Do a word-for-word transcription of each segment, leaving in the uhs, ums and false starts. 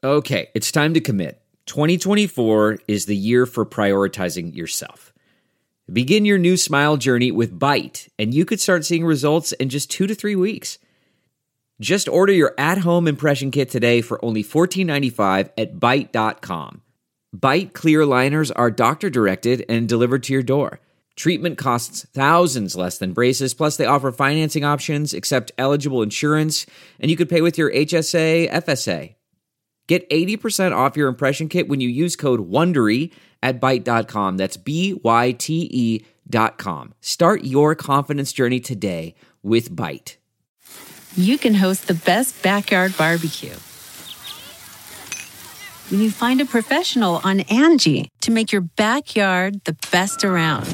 Okay, it's time to commit. twenty twenty-four is the year for prioritizing yourself. Begin your new smile journey with Byte, and you could start seeing results in just two to three weeks. Just order your at-home impression kit today for only fourteen ninety-five at byte dot com. Byte clear aligners are doctor-directed and delivered to your door. Treatment costs thousands less than braces, plus they offer financing options, accept eligible insurance, and you could pay with your H S A, F S A. Get eighty percent off your impression kit when you use code WONDERY at byte dot com. That's B Y T E dot com. Start your confidence journey today with Byte. You can host the best backyard barbecue when you find a professional on Angie to make your backyard the best around.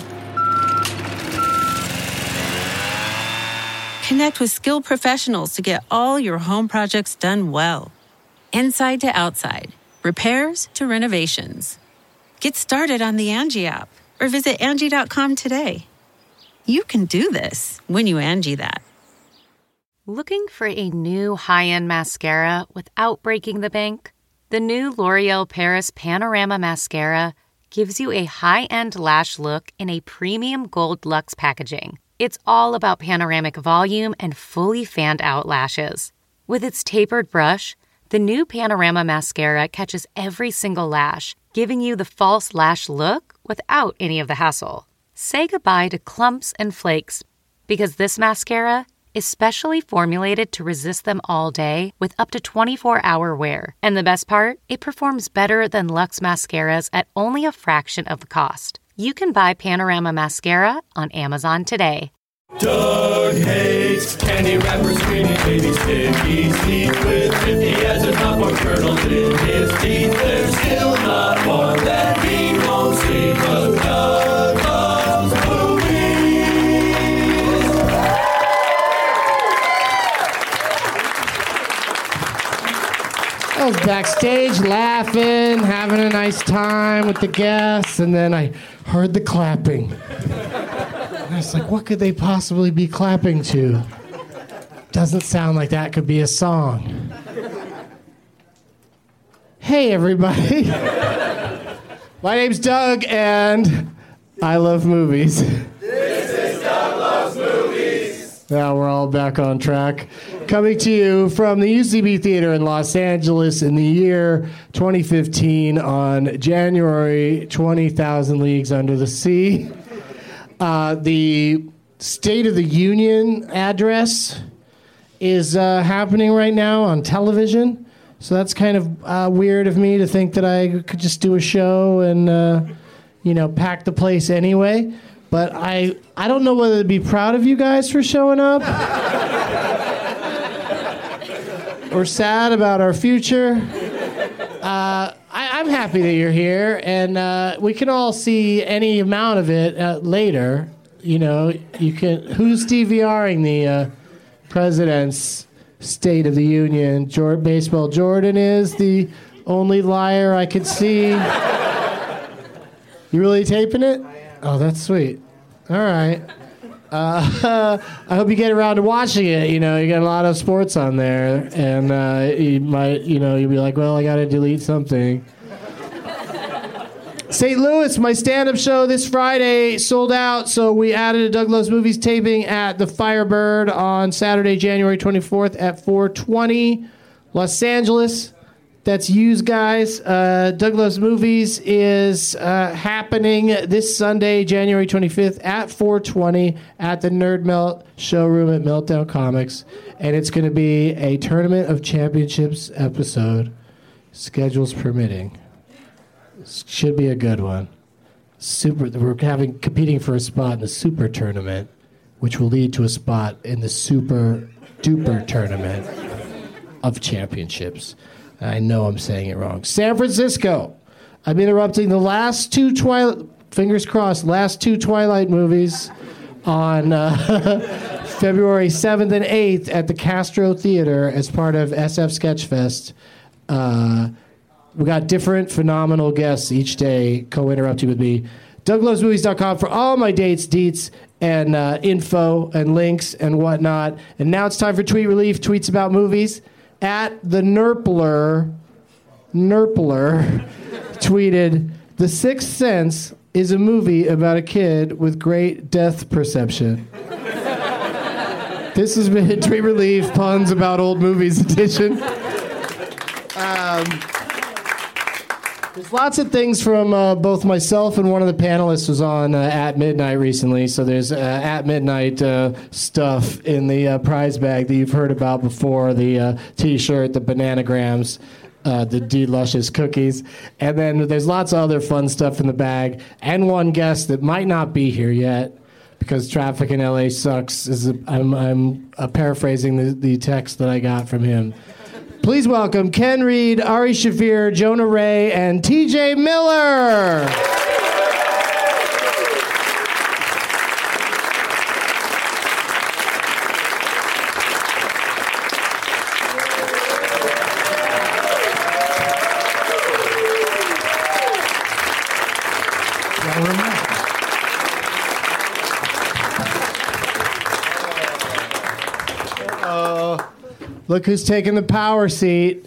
Connect with skilled professionals to get all your home projects done well. Inside to outside, repairs to renovations. Get started on the Angie app or visit Angie dot com today. You can do this when you Angie that. Looking for a new high-end mascara without breaking the bank? The new L'Oreal Paris Panorama Mascara gives you a high-end lash look in a premium gold luxe packaging. It's all about panoramic volume and fully fanned-out lashes. With its tapered brush, the new Panorama Mascara catches every single lash, giving you the false lash look without any of the hassle. Say goodbye to clumps and flakes, because this mascara is specially formulated to resist them all day with up to twenty-four hour wear. And the best part? It performs better than Luxe mascaras at only a fraction of the cost. You can buy Panorama Mascara on Amazon today. Doug hates candy wrappers, screaming baby sticky teeth with fifty as a popcorn kernel in his teeth. There's still not one that he won't see, 'cause Doug loves movies. I was backstage laughing, having a nice time with the guests, and then I heard the clapping. I was like, what could they possibly be clapping to? Doesn't sound like that could be a song. Hey, everybody. My name's Doug, and I love movies. This is Doug Loves Movies. Now we're all back on track. Coming to you from the U C B Theater in Los Angeles in the year twenty fifteen on January twenty thousand Leagues Under the Sea. Uh, the State of the Union address is uh, happening right now on television. So that's kind of uh, weird of me to think that I could just do a show and, uh, you know, pack the place anyway. But I, I don't know whether to be proud of you guys for showing up or sad about our future. Uh, I, I'm happy that you're here, and uh, we can all see any amount of it uh, later. You know, you can. Who's DVRing the uh, president's State of the Union? Jor- Baseball Jordan is the only liar I could see. You really taping it? Oh, that's sweet. All right. Uh, I hope you get around to watching it. You know, you got a lot of sports on there, and uh, you might, you know, you'll be like, well, I got to delete something. Saint Louis, my stand-up show this Friday sold out, so we added a Doug Loves Movies taping at the Firebird on Saturday, January twenty-fourth at four twenty. Los Angeles, that's yous guys. Uh, Doug Loves Movies is uh, happening this Sunday, January twenty-fifth at four twenty at the Nerd Melt showroom at Meltdown Comics, and it's going to be a Tournament of Championships episode, schedules permitting. Should be a good one. Super. We're having competing for a spot in the Super Tournament, which will lead to a spot in the Super Duper Tournament of Championships. I know I'm saying it wrong. San Francisco. I'm interrupting the last two Twilight. Fingers crossed. Last two Twilight movies on uh, February seventh and eighth at the Castro Theater as part of S F Sketchfest. Uh, We got different phenomenal guests each day co-interrupting with me. Doug Loves Movies dot com for all my dates, deets, and uh, info and links and whatnot. And now it's time for Tweet Relief, tweets about movies. At the Nerpler Nerpler tweeted, "The Sixth Sense is a movie about a kid with great depth perception." This has been Dream Relief Puns About Old Movies edition. Um, there's lots of things from uh, both myself and one of the panelists was on uh, At Midnight recently. So there's uh, At Midnight uh, stuff in the uh, prize bag that you've heard about before, the uh, T-shirt, the bananagrams, uh, the D-Luscious cookies. And then there's lots of other fun stuff in the bag. And one guest that might not be here yet because traffic in L A sucks. Is a, I'm, I'm uh, paraphrasing the, the text that I got from him. Please welcome Ken Reed, Ari Shaffir, Jonah Ray, and T J Miller. Look who's taking the power seat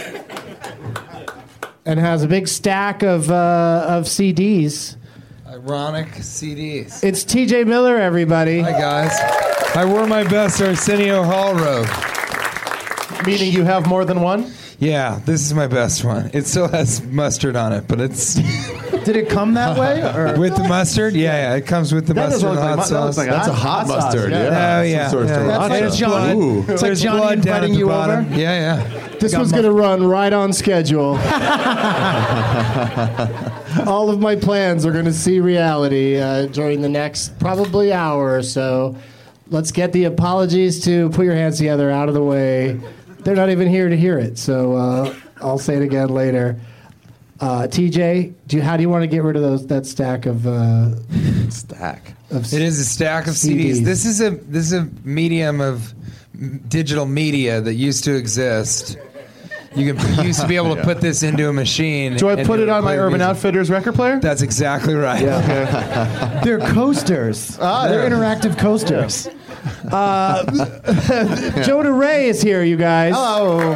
and has a big stack of uh, of C Ds. Ironic C Ds. It's T J Miller, everybody. Hi, guys. I wore my best Arsenio Hall robe. Meaning you have more than one? Yeah, this is my best one. It still has mustard on it, but it's... Did it come that way? Or? With the mustard? Yeah, yeah, it comes with the That mustard doesn't and look hot like mu- that looks sauce. like That's a hot sauce, mustard, yeah. yeah. Oh, yeah. Some sort of yeah. sriracha. That's like Johnny. Ooh. It's like There's Johnny blood down inviting at the you bottom. over. Yeah, yeah. This was going to run right on schedule. All of my plans are going to see reality uh, during the next probably hour or so. Let's get the apologies to put your hands together out of the way. They're not even here to hear it, so uh, I'll say it again later. Uh, T J, do you, how do you want to get rid of those that stack of uh, Stack. of It is a stack of C Ds. C Ds. This is a this is a medium of m- digital media that used to exist. You can you used to be able to put this into a machine. Do I and put it on my play Urban music. Outfitters record player? That's exactly right. They're coasters. Ah, They're yeah. interactive coasters. Jonah Ray is here, you guys. Hello.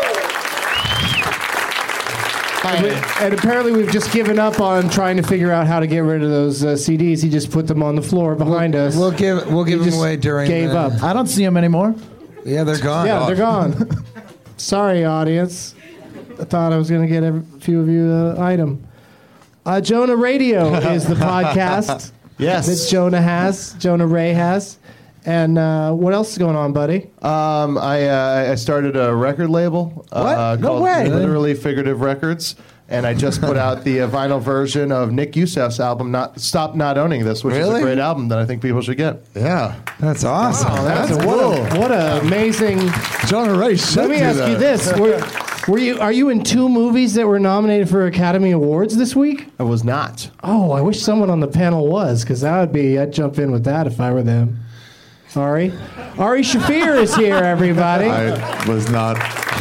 And, we- and apparently we've just given up on trying to figure out how to get rid of those uh, C Ds. He just put them on the floor behind us. We'll give we'll give He them just away during. gave the, up. I don't see them anymore. Yeah, they're gone. Yeah, they're gone. Sorry, audience. I thought I was going to get a few of you an item. Uh, Jonah Radio is the podcast Yes. that Jonah has, Jonah Ray has. And uh, what else is going on, buddy? Um, I uh, I started a record label. Uh, No called way. Literally Figurative Records. And I just put out the uh, vinyl version of Nick Youssef's album, Not Stop Not Owning This, which is Really? a great album that I think people should get. Yeah. That's awesome. That's what a, what a amazing. Jonah Ray should Let me do ask that. you this: were, were you are you in two movies that were nominated for Academy Awards this week? I was not. Oh, I wish someone on the panel was, because that would be I'd jump in with that if I were them. Ari, Ari Shaffir is here, everybody. I was not.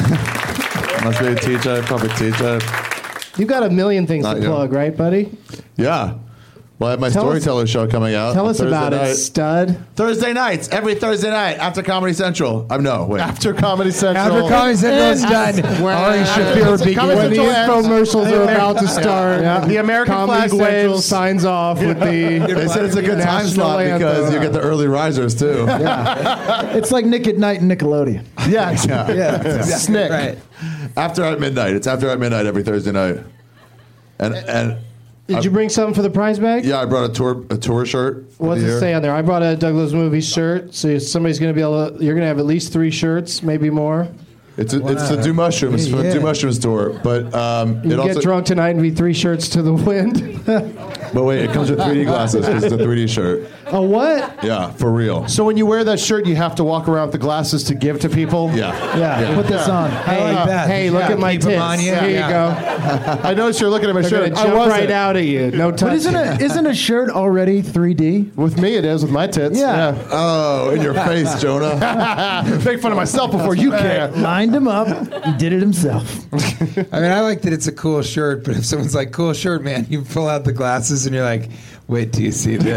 Must be a teacher, probably teacher. You've got a million things Not to yet. plug, right, buddy? Yeah. Well, I have my Tell us- storyteller show coming out. Tell on us Thursday about night. it, stud. Thursday nights, every Thursday night after Comedy Central. I'm no, wait. After Comedy Central. After Comedy Central is done, When- Ari Shaffir Comedy begins. When the Central ends. infomercials are about to start, Yeah. The American Comedy flag Central waves. signs off with the. They said it's a good time National slot because anthem. you get the early risers too. It's like Nick at Night and Nickelodeon. Yeah. Yeah. Yeah. Snick. Right. After at midnight. It's after at midnight every Thursday night. And and Did you bring something for the prize bag? yeah, I brought a tour a tour shirt. for What's the it year. say on there? I brought a Douglas Movies shirt, so somebody's going to be able to. You're going to have at least three shirts, maybe more. It's a, it's the Do Mushrooms Yeah, yeah. Do Mushrooms tour, but um, You it can also get drunk tonight and be three shirts to the wind. but wait, it comes with three D glasses because it's a three D shirt. A what? Yeah, for real. So when you wear that shirt, you have to walk around with the glasses to give to people? Yeah. Yeah, put this on. Hey, like that. hey, look Yeah, at my keep 'em tits. on you. Here Yeah. you go. I noticed you're looking at my They're shirt. going to I jump wasn't. right out at you. No But touch. isn't a, isn't a shirt already three D? With me, it is. With my tits. Yeah. Oh, in your face, Jonah. Yeah. Make fun of myself before you can. Lined him up. He did it himself. I mean, I like that it's a cool shirt, but if someone's like, "Cool shirt, man," you pull out the glasses this, and you're like, wait till you see this.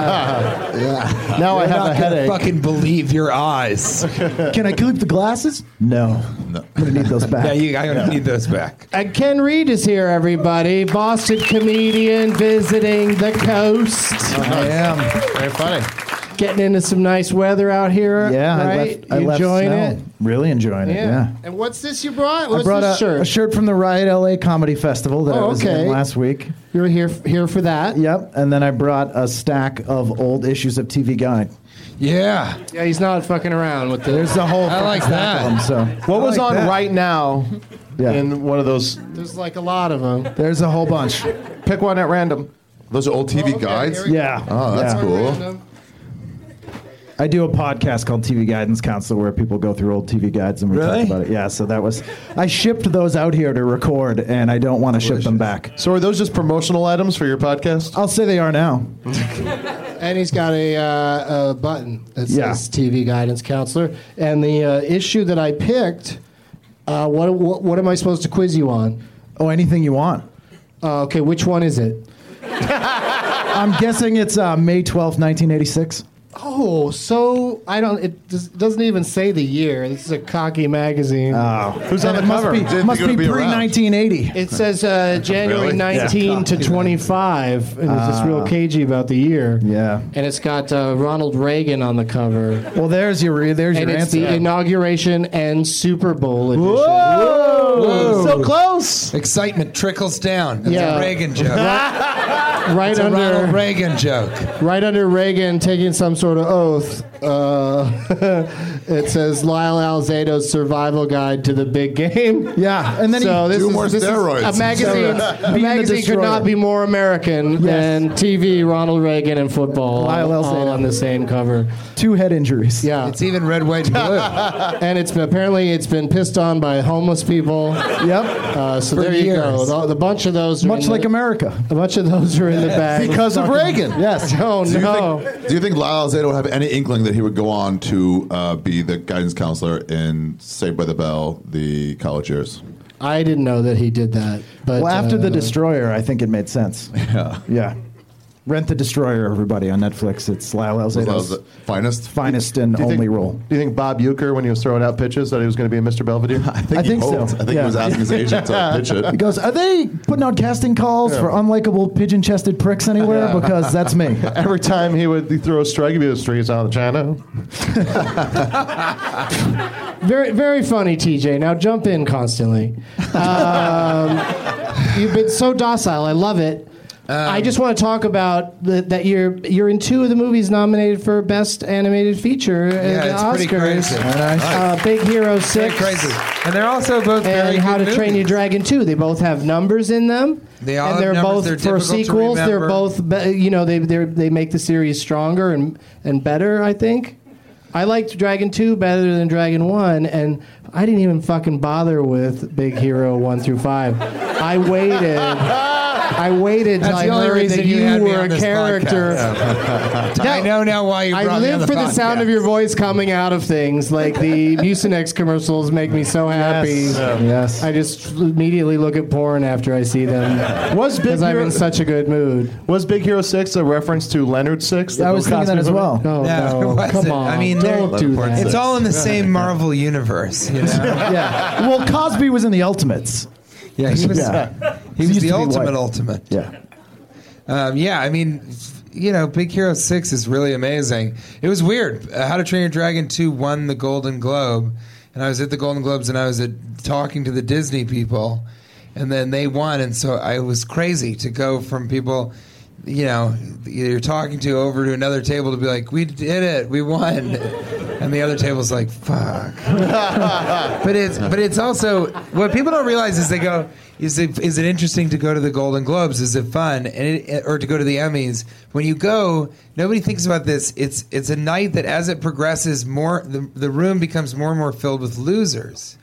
Yeah. Now I You're have not a gonna headache. Fucking believe your eyes. Can I keep the glasses? No. No. I'm gonna need those back. Yeah, you, I'm gonna need those back. And Ken Reed is here, everybody. Boston comedian visiting the coast. I am. Very funny. Getting into some nice weather out here. Yeah, I right? left, I You left enjoying snow. it? Really enjoying it. Yeah. And what's this you brought? What's I brought this a shirt? a shirt from the Riot L A Comedy Festival that Oh, I was okay. in last week. You were here here for that. Yep. And then I brought a stack of old issues of T V Guide. Yeah. Yeah, he's not fucking around with the. There's a whole I like fucking stack that. of them. So What was like on that. right now Yeah. in one of those? There's like a lot of them. there's a whole bunch. Pick one at random. Those are old T V okay, guides. here we go. Yeah. Oh, that's Yeah. cool. I do a podcast called T V Guidance Counselor where people go through old T V guides and we Really? talk about it. Yeah, so that was I shipped those out here to record and I don't want to ship them back. So are those just promotional items for your podcast? I'll say they are now. And he's got a, uh, a button that says Yeah. T V guidance counselor. And the uh, issue that I picked, uh, what, what what am I supposed to quiz you on? Oh, anything you want. Uh, okay, which one is it? I'm guessing it's uh, May twelfth, nineteen eighty-six. Oh, so I don't. It does, doesn't even say the year. This is a cocky magazine. Oh, Who's on and the it cover? Must Didn't be, think must it would be be pre around. nineteen eighty. It says uh, January Really? nineteen to twenty-five, and it's just real cagey about the year. Yeah. And it's got uh, Ronald Reagan on the cover. Well, there's your there's And your it's answer. the inauguration and Super Bowl edition. Whoa! So close. Excitement trickles down. It's Yeah. a Reagan joke. Right It's a under Ronald Reagan joke. right under Reagan taking some sort of oath. Uh, it says Lyle Alzado's survival guide to the big game. Yeah, and then so he, this Do is, more this is steroids. a magazine. Steroids. A Being the magazine could destroyer. not be more American than T V, Ronald Reagan, and football. Lyle all, Alzado. all on the same cover. two head injuries. Yeah, It's even red, white, and blue. and it's been, apparently it's been pissed on by homeless people. Yep. Uh, so For there you years. go. The, the bunch of those are Much in like the, America. a bunch of those are in the bag. Because of Reagan. Yes. Oh Do you, no. think, do you think Lyle Alzado would have any inkling that he would go on to uh, be the guidance counselor in Saved by the Bell, the college years? I didn't know that he did that. But Well, after uh, the Destroyer, I think it made sense. Yeah. Yeah. Rent the Destroyer, everybody, on Netflix. It's Lyle Was that Alzado's the finest? finest and Do you only think, role. Do you think Bob Euchre, when he was throwing out pitches, that he was going to be a Mister Belvedere? I think, I he think so. hoped. I think Yeah. he was asking his agent to pitch He it. goes, are they putting out casting calls for unlikable pigeon-chested pricks anywhere? Yeah. Because that's me. Every time he would throw a strike, he'd be the streets on the channel. very very funny, T J. Now jump in constantly. Um, you've been so docile. I love it. I just want to talk about the, that you're you're in two of the movies nominated for Best Animated Feature at Yeah, the it's Oscars. pretty crazy. Uh, Big Hero Six. Very crazy. And they're also both very And How good to Train movies. Your Dragon Two. They both have numbers in them. They all and have they're numbers. both They're for difficult to sequels. They're remember. both, be, you know, they they they make the series stronger and and better. I think. I liked Dragon Two better than Dragon One, and I didn't even fucking bother with Big Hero One through Five. I waited. I waited till That's I the only heard reason that you you had me were on a this character. I know now why you I brought me live on the for the sound of podcast. your voice coming out of things. Like the Mucinex commercials make me so happy. Yes. I just immediately look at porn after I see them Was Big because I'm Hero in such a good mood. Was Big Hero Six a reference to Leonard Six? the I was Bill thinking that Cosby as movie? well. No, No, it no, wasn't. come on. I mean, don't they're- do that. It's all in the same Marvel universe, you know? Yeah. Well, Cosby was in the Ultimates. Yeah, he was, Yeah. he He was used the to be ultimate white. ultimate. Yeah. Um, yeah, I mean, you know, Big Hero six is really amazing. It was weird. Uh, How to Train Your Dragon two won the Golden Globe, and I was at the Golden Globes and I was at, talking to the Disney people, and then they won, and so I was crazy to go from people, you know, you're talking to over to another table to be like, we did it, we won. And the other table's like, fuck. but it's but it's also what people don't realize is they go, is it is it interesting to go to the Golden Globes? Is it fun? And it, or to go to the Emmys? When you go, nobody thinks about this. It's it's a night that as it progresses, more the the room becomes more and more filled with losers.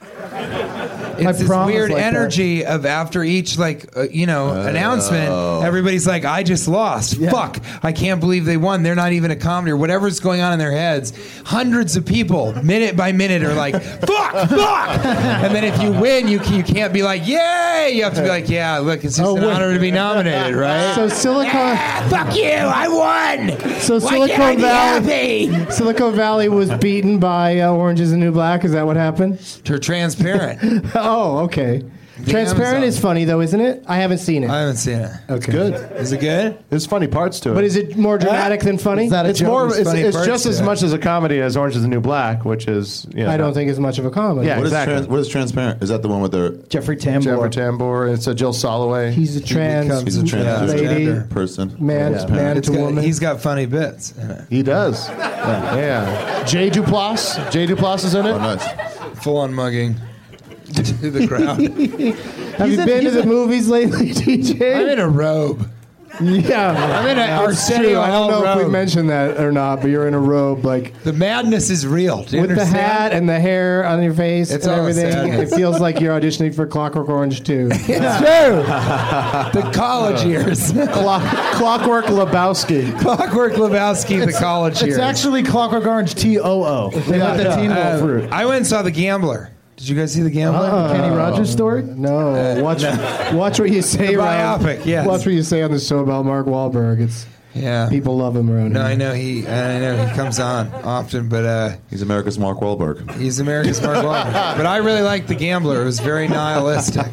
It's this prom was weird like that. energy of after each like uh, you know announcement, everybody's like, I just lost. Fuck, I can't believe they won. They're not even a comedy or whatever's going on in their heads. Hundreds hundreds of people, minute by minute, are like, fuck, fuck. And then if you win, you, you can't be like, yay. You have to be like, yeah, look, it's just Oh, an wait. honor to be nominated, right? So Silicon, Yeah, fuck you, I won. so Why Silicon can't I be Valley, happy? Silicon Valley was beaten by uh, Orange Is the New Black. Is that what happened? They're transparent. Oh, okay. Transparent Amazon. is funny though, isn't it? I haven't seen it. I haven't seen it. Okay. Good. Is it good? There's funny parts to it. But is it more dramatic than funny? Is that a It's joke? more. There's It's, funny it's parts just to as it. much as a comedy as Orange Is the New Black, which is. You know, I don't think as much of a comedy. Yeah. What is, Exactly. trans, what is transparent? Is that the one with their Jeffrey Tambor. Jeffrey Tambor. It's a Jill Soloway. He's a trans becomes- he's a trans Yeah. lady, Transgender. person? man, Yeah. man It's to got- woman. he's got funny bits in it. He does. Yeah. Jay Duplass. Jay Duplass is in it. Oh, nice. Full on mugging to the crowd. Have you been to the movies lately, D J? I'm in a robe. Yeah, I'm in a That's Arsenio true. I don't know Hall if we robe. mentioned that or not, but you're in a robe, like The madness is real. Do you with the understand? hat and the hair on your face It's and all everything. sadness. It feels like you're auditioning for Clockwork Orange too. It's true. The college years. Clock, Clockwork Lebowski. Clockwork Lebowski, the college years. It's actually Clockwork Orange T O O. They let the teen roll Uh, through. I went and saw The Gambler. Did you guys see The Gambler? Uh-uh. Kenny Rogers story? No, watch watch what you say. The Ryan. biopic, yes. Watch what you say on the show about Mark Wahlberg. It's Yeah. people love him around No, here. I know he. I know he comes on often, but uh, He's America's Mark Wahlberg. he's America's Mark Wahlberg. But I really liked The Gambler. It was very nihilistic.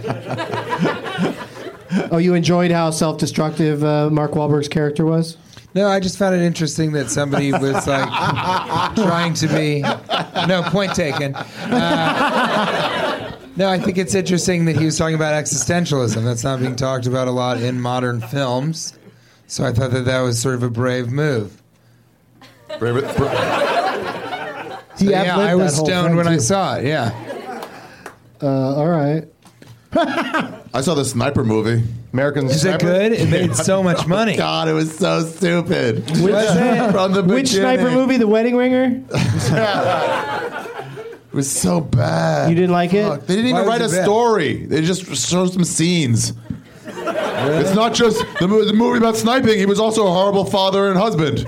Oh, you enjoyed how self-destructive uh, Mark Wahlberg's character was? No, I just found it interesting that somebody was like trying to be. No, point taken. Uh, no, I think it's interesting that he was talking about existentialism. That's not being talked about a lot in modern films. So I thought that that was sort of a brave move. Brave it- bra- So, He yeah, ad-libbed I was that whole stoned thing, when I too. saw it. Yeah. Uh, all right. I saw the Sniper movie. American. Is it good? It made so much money. God, it was so stupid. Which, From the which sniper beginning. movie? The Wedding Ringer? It was so bad. You didn't like it? Fuck, they didn't Why even was write a it bad? story. They just showed some scenes. It's not just the, mo- the movie about sniping. He was also a horrible father and husband.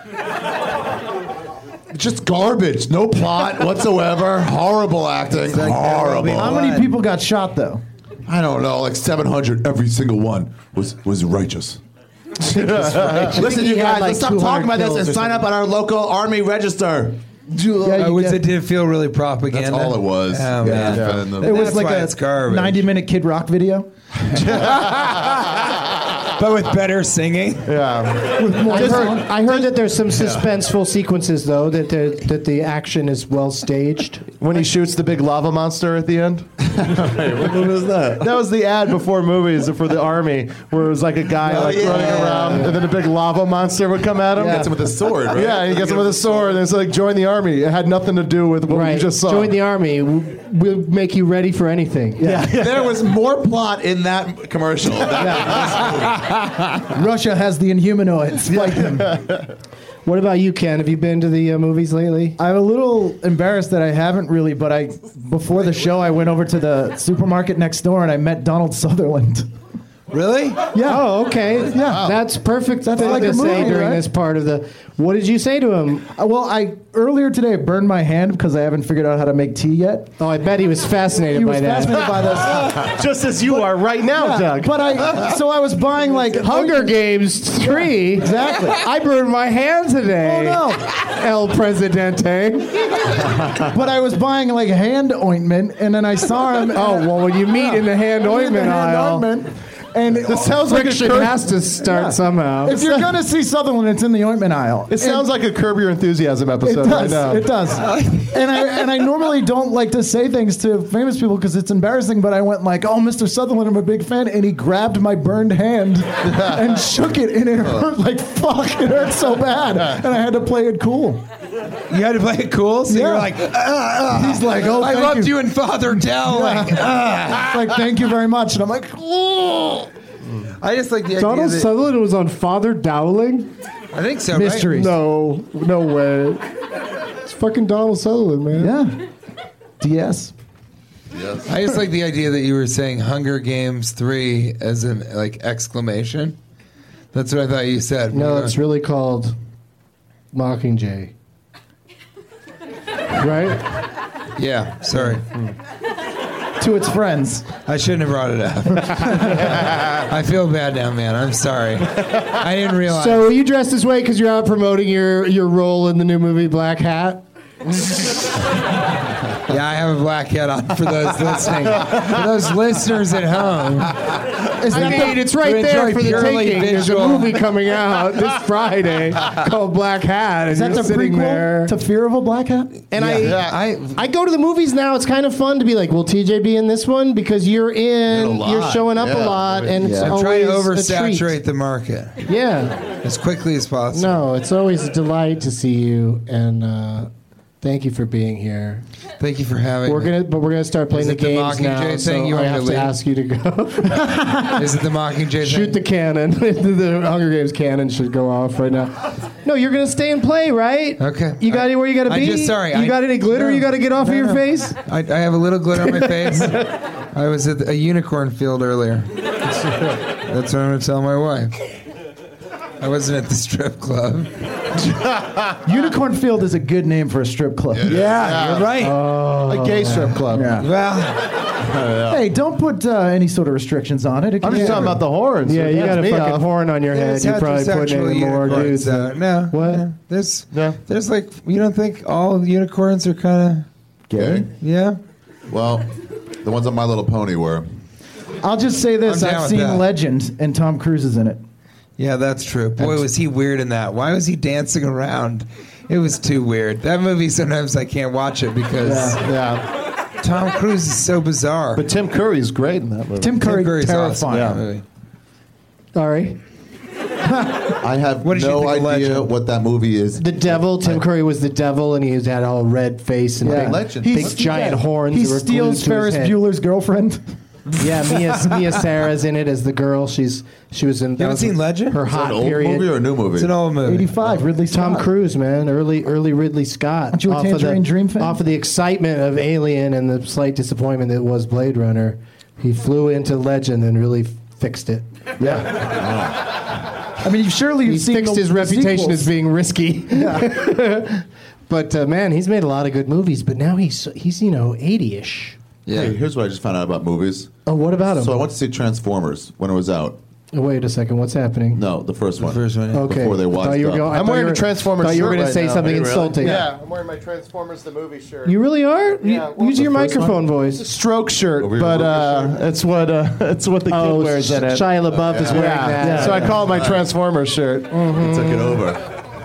It's just garbage. No plot whatsoever. Horrible acting. Horrible. How many people got shot, though? I don't know, like seven hundred. Every single one was was righteous. Listen, he you had, guys, like, let's stop two hundred talking about this kills and or sign up something. on our local army register. Yeah, Uh, you was get- it, did it feel really propaganda? That's all it was. Oh, Yeah. man. Defend them. It was That's like why a it's garbage. ninety-minute Kid Rock video. But with better singing. Yeah. I heard, I heard that there's some suspenseful sequences though that the, that the action is well staged. When he shoots the big lava monster at the end. What movie was that? That was the ad before movies for the army, where it was like a guy like yeah. running around, and then a big lava monster would come at him. Gets him with a sword, right? Yeah, he gets him with a sword, and it's like join the army. It had nothing to do with what Right. you just saw. Join the army. W- We'll make you ready for anything. Yeah. There was more plot in that commercial. Russia has the Inhumanoids. Fight them. What about you, Ken? Have you been to the uh, movies lately? I'm a little embarrassed that I haven't really, but I before the show I went over to the supermarket next door and I met Donald Sutherland. Really? Yeah. Oh, okay. Yeah, that's perfect. That's thing like to a say movie, during right? this part of the. What did you say to him? Uh, Well, I earlier today I burned my hand because I haven't figured out how to make tea yet. Oh, I bet he was fascinated He by was that. fascinated by this. Just as you are right now, Yeah, Doug. But I so I was buying like Hunger Games three. Exactly. I burned my hand today. Oh no. El Presidente. But I was buying like hand ointment, and then I saw him. Oh well, when you meet in the hand in the ointment hand aisle, ointment, and This sounds like a friction Curb- has to start Yeah. somehow. If you're gonna see Sutherland, it's in the ointment aisle. It sounds like a Curb Your Enthusiasm It episode right does. now. It does. And I and I normally don't like to say things to famous people because it's embarrassing. But I went like, "Oh, Mister Sutherland, I'm a big fan," and he grabbed my burned hand and shook it, and it hurt like fuck. It hurt so bad, and I had to play it cool. You had to play it cool? So Yeah. you're like, ah, ah. He's like, "Oh, I thank loved you." you in Father Dell. Like, ah. It's like, "Thank you very much," and I'm like, "Oh." I just like the idea Donald that, Sutherland was on Father Dowling? I think so, Mystery. right? No, no way. It's fucking Donald Sutherland, man. Yeah. D S. I just like the idea that you were saying Hunger Games three as an like exclamation. That's what I thought you said. No, it's really called Mockingjay. right? Yeah, sorry. To its friends. I shouldn't have brought it up. I feel bad now, man. I'm sorry. I didn't realize. So are you dressed this way because you're out promoting your, your role in the new movie Black Hat? Yeah, I have a black hat on for those listening. For those listeners at home. Is that I mean, it's right there for the taking. There's a movie coming out this Friday called Black Hat. And Is that you're the sitting prequel there. to Fear of a Black Hat? And Yeah. I, Yeah. I I go to the movies now. It's kind of fun to be like, will T J be in this one? Because you're in, a lot. you're showing up Yeah. a lot, and it's I'm always trying to a oversaturate treat. the market Yeah. as quickly as possible. No, it's always a delight to see you, and uh, thank you for being here. Thank you for having We're me. gonna, but we're gonna start playing Is the it the games Mockingjay now. thing? So You I want me have to to leave? ask you to go. Is it the Mockingjay Shoot thing? the cannon. The Hunger Games cannon should go off right now. No, you're gonna stay and play, right? Okay. You got anywhere you gotta I be? just- sorry, You I- got any glitter no. you gotta get off No, of your no. face? I, I have a little glitter on my face. I was at a unicorn field earlier. That's what I'm going to tell my wife. I wasn't at the strip club. Unicorn Field is a good name for a strip club. Yeah, yeah. You're right. A gay strip club. Yeah. Well, Hey, don't put uh, any sort of restrictions on it. It I'm can just be talking about the horns. Yeah, It you gets got a me fucking off. horn on your head. there's You're probably putting heterosexual in more unicorns, dudes. uh, than- no. What? no. There's, No. there's like, you don't think all unicorns are kind Okay. of, yeah? Well, the ones on My Little Pony were. I'll just say this: I'm down I've with seen that. Legend, and Tom Cruise is in it. Yeah, that's true. Boy, was he weird in that. Why was he dancing around? It was too weird. That movie, sometimes I can't watch it because Yeah. Tom Cruise is so bizarre. But Tim Curry is great in that movie. Tim Curry, Curry's awesome in terrifying. that movie. Sorry. I have What did you no think of idea Legend? what that movie is. The devil. Tim Curry was the devil, and he had all red face and Yeah. big, Legend. big He's- giant yeah. horns. He that were steals glued to his Ferris head. Bueller's girlfriend. Yeah, Mia, Mia Sarah's in it as the girl. She's she was in. You haven't seen Legend? Her Is that hot an old period. movie or a new movie? It's an old movie. eighty-five, Ridley Tom Scott. Cruise, man, early early Ridley Scott. Aren't you a Off of Tangerine the- Dream fan? Off of the excitement of Alien and the slight disappointment that was Blade Runner, he flew into Legend and really fixed it. I mean, surely you've He seen fixed the, his the reputation sequels. as being risky. But uh, man, he's made a lot of good movies. But now he's he's you know eighty-ish. Yeah. Hey, here's what I just found out about movies. Oh, what about him? So I went to see Transformers when it was out. Oh, wait a second, what's happening? No, the first one. first one, yeah. Okay. Before they Thought washed you were up. going- I I'm thought wearing you a were- Transformers thought you were shirt gonna right say now. something Are you really? insulting. Yeah, I'm wearing my Transformers the movie shirt. You really are? You- Yeah, well, use the your first microphone voice. Stroke shirt, Over your but Rover uh, it's what uh, it's what the kid Oh, wears in it. Shia LaBeouf is wearing yeah, that. so I call it my Transformers shirt. They took it over.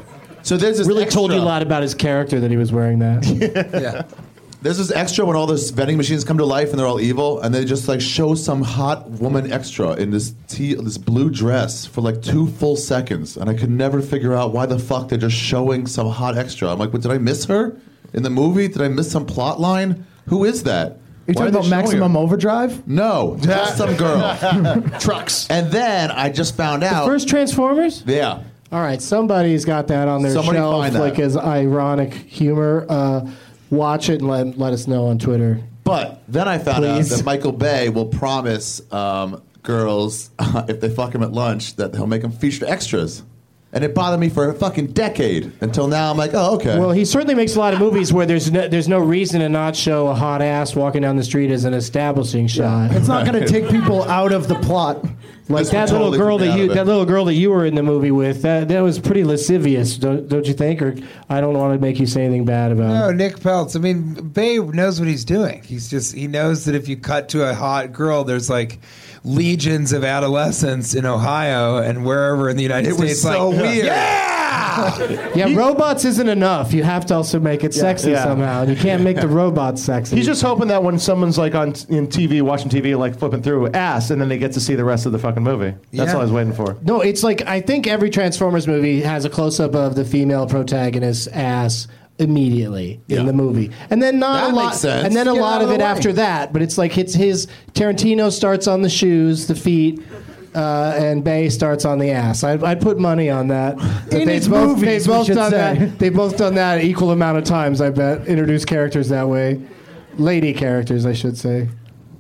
So there's this really extra. told you a lot about his character that he was wearing that. Yeah. There's this extra when all those vending machines come to life and they're all evil, and they just like show some hot woman extra in this tea, this blue dress for like two full seconds, and I could never figure out why the fuck they're just showing some hot extra. I'm like, but did I miss her in the movie? Did I miss some plot line? Who is that? You're Why talking are they about showing Maximum her? Overdrive? No, just some girl. Trucks. And then I just found out. First Transformers? yeah. All right, somebody's got that on their Somebody shelf, find that. like as ironic humor. Uh, watch it and let, let us know on Twitter. But then I found Please. out that Michael Bay will promise um, girls, uh, if they fuck him at lunch, that he'll make them featured extras. And it bothered me for a fucking decade until now. I'm like, oh, okay. Well, he certainly makes a lot of movies where there's no, there's no reason to not show a hot ass walking down the street as an establishing shot. It's not going to take people out of the plot. Like This that one little totally girl took me that out you of it. that little girl that you were in the movie with, that that was pretty lascivious, don't, don't you think? Or I don't want to make you say anything bad about No, it. Nick Peltz. I mean, Bay knows what he's doing. He's just he knows that if you cut to a hot girl, there's like legions of adolescents in Ohio and wherever in the United It was States. so like, weird. Yeah. Yeah, robots isn't enough. You have to also make it sexy yeah. somehow. And you can't make the robots sexy. He's just hoping that when someone's like on in T V, watching T V, like flipping through ass, and then they get to see the rest of the fucking movie. That's Yeah. all I was waiting for. No, it's like I think every Transformers movie has a close up of the female protagonist's ass immediately in Yeah. the movie, and then not That a lot, makes sense. and then a Get lot out of of it the way. after that. But it's like it's his Tarantino starts on the shoes, the feet. Uh, and Bay starts on the ass. I'd, I'd put money on that. that In they've his both, movies, they've we both should done say. that. They've both done that equal amount of times. I bet introduce characters that way, lady characters, I should say.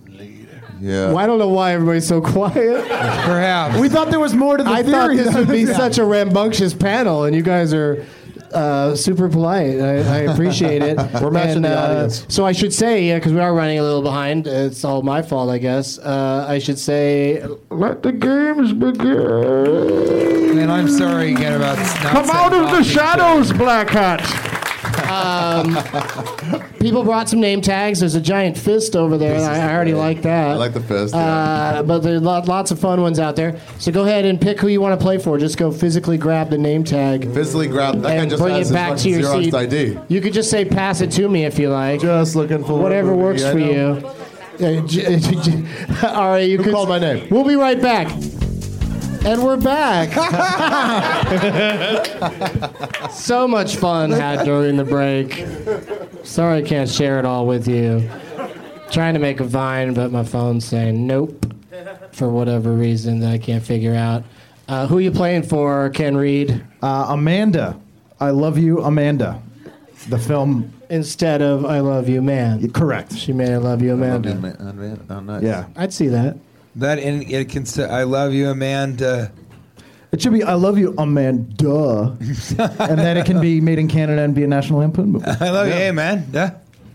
Yeah. Well, I don't know why everybody's so quiet. Perhaps. We thought there was more to the I theory. thought this would be Yeah. such a rambunctious panel, and you guys are Uh, super polite. I, I appreciate it. We're matching And, the uh, audience. So I should say, yeah, because we are running a little behind. It's all my fault, I guess. Uh, I should say, let the games begin. And I'm sorry again about not Come saying out of the Bobby shadows, Black Hat. Um, people brought some name tags. There's a giant fist over there. I, I already like that. I like the fist. Yeah. Uh, but there's lot, lots of fun ones out there. So go ahead and pick who you want to play for. Just go physically grab the name tag. Physically grab that guy And just bring has it his back to fucking your Xerox seat. I D. You could just say, pass it to me if you like. Just looking for Whatever a movie works I for know. you. Uh, j- j- j- All right, you Who could, called my name? We'll be right back. And we're back. So much fun had during the break. Sorry I can't share it all with you. Trying to make a Vine, but my phone's saying nope for whatever reason that I can't figure out. Uh, who are you playing for, Ken Reed? Uh, Amanda. I love you, Amanda. The film. Instead of I love you, man. Correct. She made I love you, Amanda. Oh, nice. Yeah. I'd see that. That in it can say, I love you, Amanda. It should be I love you, Amanda. And then it can be made in Canada and be a National Lampoon movie. I love you, hey man. Yeah.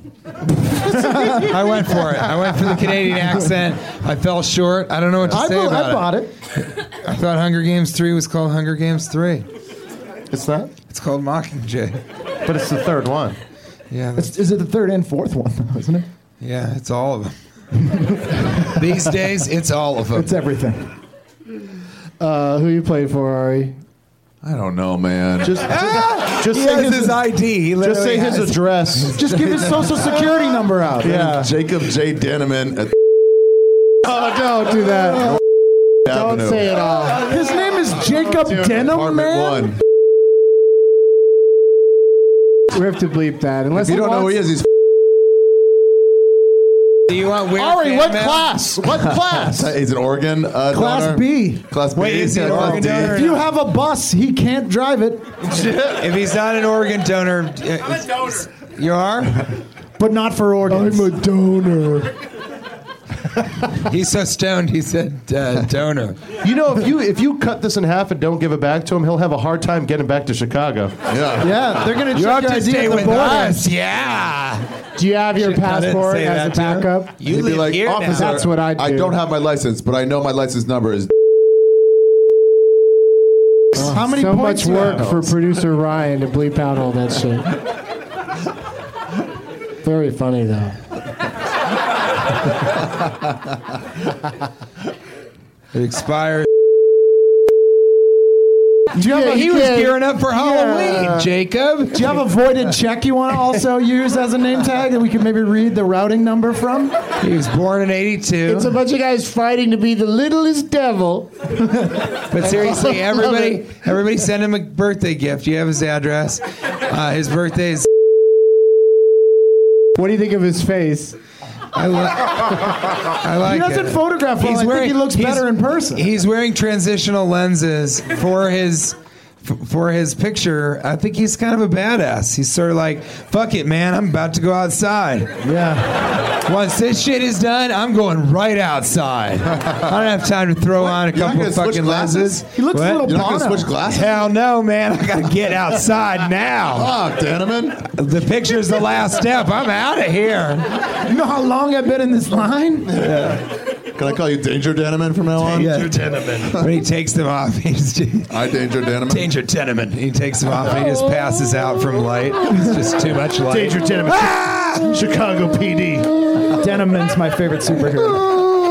I went for it. I went for the Canadian accent. I fell short. I don't know what to I, say bu- about I it. bought it. I thought Hunger Games three was called Hunger Games three. It's not, It's called Mockingjay. but it's the third one. Yeah, It's, is it the third and fourth one, though, isn't it? yeah, it's all of them. These days, it's all of them. It's everything. Uh, who you playing for, Ari? I don't know, man. Just, just, just He say has his, his I D. He just literally say his has- address. Just give his social security number out. Yeah. Jacob J. Denneman at Oh, don't do that. Don't Avenue. say it all. His name is Jacob Denham, Apartment man. one. We have to bleep that. Unless If you don't know who he is, he's Do you want weird Ari, fan what mail? class? What class? he's an organ uh, Class donor. B. Class B. Wait, is he an Yeah, class organ D. donor? If you have a bus, he can't drive it, If he's not an organ donor, uh, you are? but not for organs. I'm a donor. He's so stoned, he said uh, donor. You know, if you if you cut this in half and don't give it back to him, he'll have a hard time getting back to Chicago. Yeah. Yeah, they're going to You check have your to I D stay at the with border. us, yeah. Do you have your Should cut it and passport say as a that to him. backup? You He'd be live like, here officer, now. That's what I'd I do. don't have my license, but I know my license number is. How many So points much you work have? for producer Ryan to bleep out all that shit. Very funny, though. It expires. Do you have a, He was gearing up for Halloween, Yeah. Jacob. Do you have a voided check you want to also use as a name tag that we can maybe read the routing number from? He was born in eighty-two. It's a bunch of guys fighting to be the littlest devil. But seriously, everybody, everybody send him a birthday gift. You have his address. Uh, his birthday is. What do you think of his face? I, li- I like He doesn't it. photograph well. I think he looks he's- better in person. He's wearing transitional lenses for his f- for his picture. I think he's kind of a badass. He's sort of like, fuck it, man. I'm about to go outside. Yeah. Once this shit is done, I'm going right outside. I don't have time to throw on a You're not couple gonna of switch fucking glasses? lenses. He looks What? a little You're not going to Bono. switch glasses? Hell no, man. I gotta get outside now. Oh, Denneman. The picture's the last step. I'm out of here. You know how long I've been in this line? Can I call you Danger Denneman from now on? Danger Tenement. When he takes them off, he's just, I Danger Denneman. Danger Tenement. He takes them off and he just passes out from light. It's just too much light. Danger Tenement. Ah! Chicago P D. Denneman's my favorite superhero.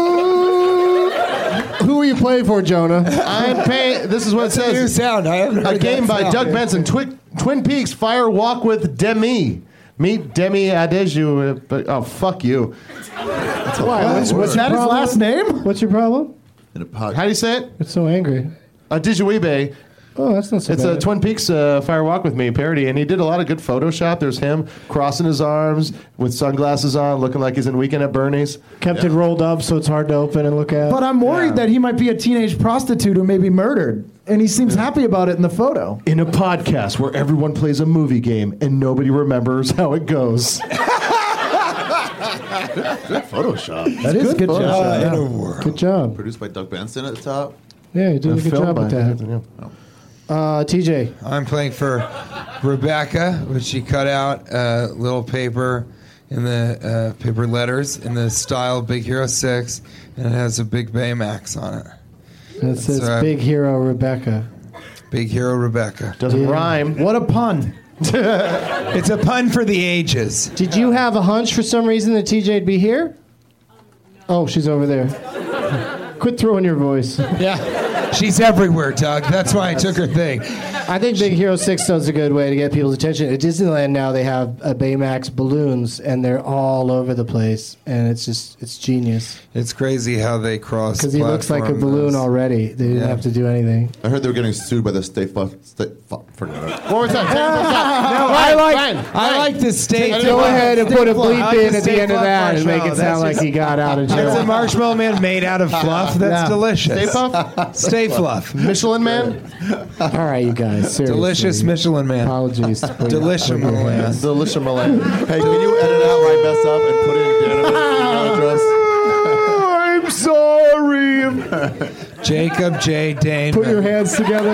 Who are you playing for, Jonah? I'm paying. This is what it New says. sound. I haven't heard A game that by sound. Doug Benson. Twi- Twin Peaks Fire Walk with Demi. Meet Demi Adeju. uh, But oh, fuck you. Why? What's, what's Is your that his problem? last name? What's your problem? In a pod- How do you say it? It's so angry. Adejuibe. Oh, that's not so It's bad. a Twin Peaks uh, Fire Walk with Me parody, and he did a lot of good Photoshop. There's him crossing his arms with sunglasses on, looking like he's in Weekend at Bernie's. Kept it rolled up so it's hard to open and look at. But I'm worried Yeah. that he might be a teenage prostitute who may be murdered. And he seems happy about it in the photo. In a podcast where everyone plays a movie game and nobody remembers how it goes. Good Photoshop. That is good good Photoshop. job. In yeah. a world. Good job. Produced by Doug Benson at the top. Yeah, you did a good Filmed job by with that. Benson, yeah. Uh, T J. I'm playing for Rebecca, which she cut out a little paper in the uh, paper letters in the style of Big Hero six, and it has a big Baymax on it. It says So I- Big Hero Rebecca. Big Hero Rebecca. Doesn't rhyme. What a pun. It's a pun for the ages. Did you have a hunch for some reason that T J'd be here? Oh, she's over there. Quit throwing your voice. Yeah. She's everywhere, Doug. That's why I took her thing. I think Big Hero six is a good way to get people's attention. At Disneyland now they have uh, Baymax balloons, and they're all over the place, and it's just, it's genius. It's crazy how they cross Because he looks like a balloon already. They didn't Yeah. have to do anything. I heard they were getting sued by the state. Fu- state fu- forget it. What was that? No, I like I like the state. Go ahead and put a bleep I like in the at the State end of Fluff that and make it marshmallow. sound That's like he got out of It's a jail. marshmallow man made out of fluff. That's Yeah. delicious. Stay Puft? Stay Fluff. Michelin Man? All right, you guys. Seriously. Delicious Michelin man. Apologies. for- Delicious for your man. hands. Delicious Milan. Hey, can you edit out where I mess up and put in Dano's email address? I'm sorry. Jacob J. Dane. Put your hands together.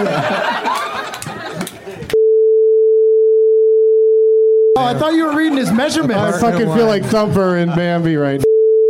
Oh, I thought you were reading his measurements. I fucking feel like Thumper and Bambi right now.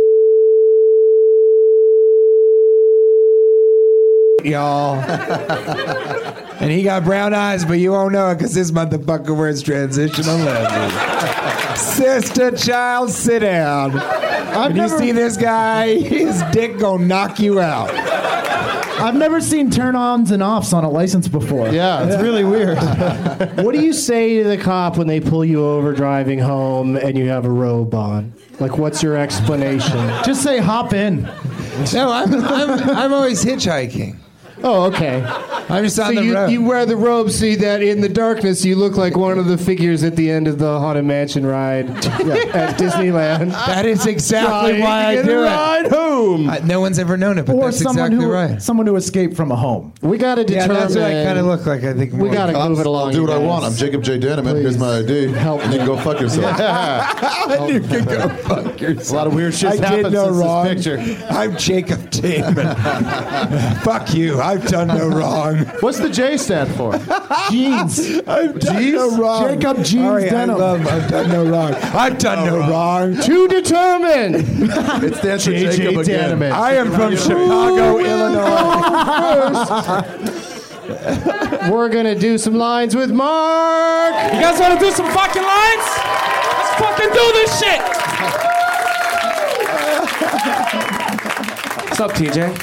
Y'all. And he got brown eyes, but you won't know it because this motherfucker wears transitional lenses. Sister child, sit down. When you see this guy, his dick gonna knock you out. I've never seen turn-ons and offs on a license before. Yeah. It's really weird. What do you say to the cop when they pull you over driving home and you have a robe on? Like, what's your explanation? Just say hop in. No, I'm, I'm, I'm always hitchhiking. Oh, okay. I'm just on So the you, road. you wear the robe so that in the darkness you look like one of the figures at the end of the Haunted Mansion ride at Disneyland. That is exactly Trying why to I get do a it. ride home. I, no one's ever known it, but Or that's someone exactly who right. someone who escaped from a home. We got to Yeah, determine. that's what I kind of look like. I think We more. got to move it along. I'll do what you I guys. want. I'm Jacob J. Daneman. Here's my I D. Help and you can go fuck yourself. You can go fuck yourself. A lot of weird shit I did happened no since wrong. this picture. I'm Jacob Daneman. Fuck you. I've done no wrong. What's the J stand for? Jeans. I've done no wrong. Jacob Jeans All right, Denim. I love, I've done no wrong. I've done no wrong. To determine. It stands for J J Jacob again. Daneman. I am from Chicago, Illinois. We're going to do some lines with Mark. You guys want to do some fucking lines? Let's fucking do this shit. What's up, T J?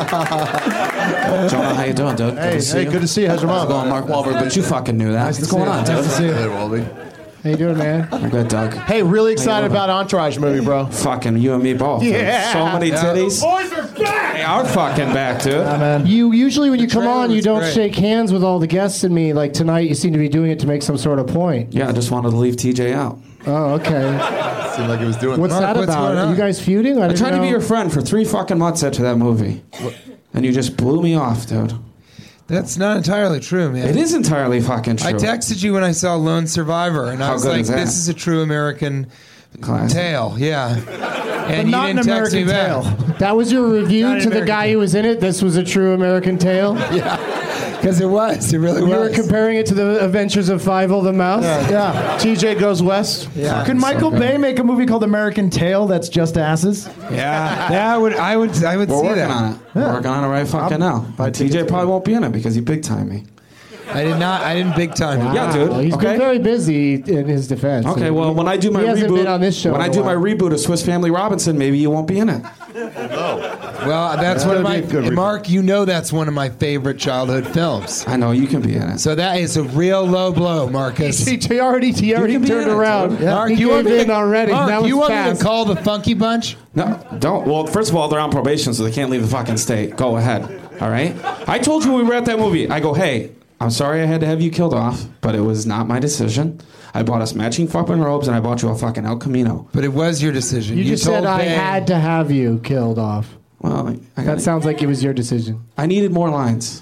Jonah, how you doing, dude? Hey, good to see hey, you. good to see you. How's your How's mom? it going, Mark Wahlberg? But you fucking knew that. What's going on, dude? Hey, Walby. How you doing, man? I'm good, Doug. Hey, really excited about Entourage movie, bro. Fucking you and me both. dude. Yeah. So many titties. Boys are back. They are fucking back, dude. You usually, when you come trailer on, you was don't great. shake hands with all the guests and me. Like tonight, you seem to be doing it to make some sort of point. Yeah, I just wanted to leave T J out. Oh, okay. Seemed like he was doing What's Mark, that what's about? going Are on? you guys feuding? I, I didn't tried to be know. your friend for three fucking months after that movie. And you just blew me off, dude. That's not entirely true, man. It is entirely fucking true. I texted you when I saw Lone Survivor, and I How was good like, is that? "This is a true American Classic. tale." Yeah, and not you an didn't text me American back tale. That was your review Not an to the American guy tale. who was in it. This was a true American tale. because it was. It really You were was. comparing it to the Adventures of Fievel the Mouse. Yeah. T J goes west. yeah, Could Michael Bay make a movie called American Tail that's just asses? yeah, yeah. I would, I would, I would We're see working that. on it. We're working on it right fucking now. But T J probably won't be in it because he big time me. I did not. I didn't big time. it. Yeah, dude. Wow, He's Okay. been very busy in his defense. Okay, well, when I do my he hasn't reboot, been on this show when in I a do my while. reboot of Swiss Family Robinson, maybe you won't be in it. Well, that's one of my. That'd be a good Mark, you know that's one of my favorite childhood films. I know you can be in it. So that is a real low blow, Marcus. He, he already, he already can be turned in it, around. dude. Mark, he you gave want me in to, already. Mark, that was you want fast. me to call the Funky Bunch? No, don't. Well, first of all, they're on probation, so they can't leave the fucking state. Go ahead. All right? I told you when we were at that movie. I go, hey, I'm sorry I had to have you killed off, but it was not my decision. I bought us matching fucking robes, and I bought you a fucking El Camino. But it was your decision. You, just told said I Bay- had to have you killed off. Well, I, That got, sounds like it was your decision. I needed more lines.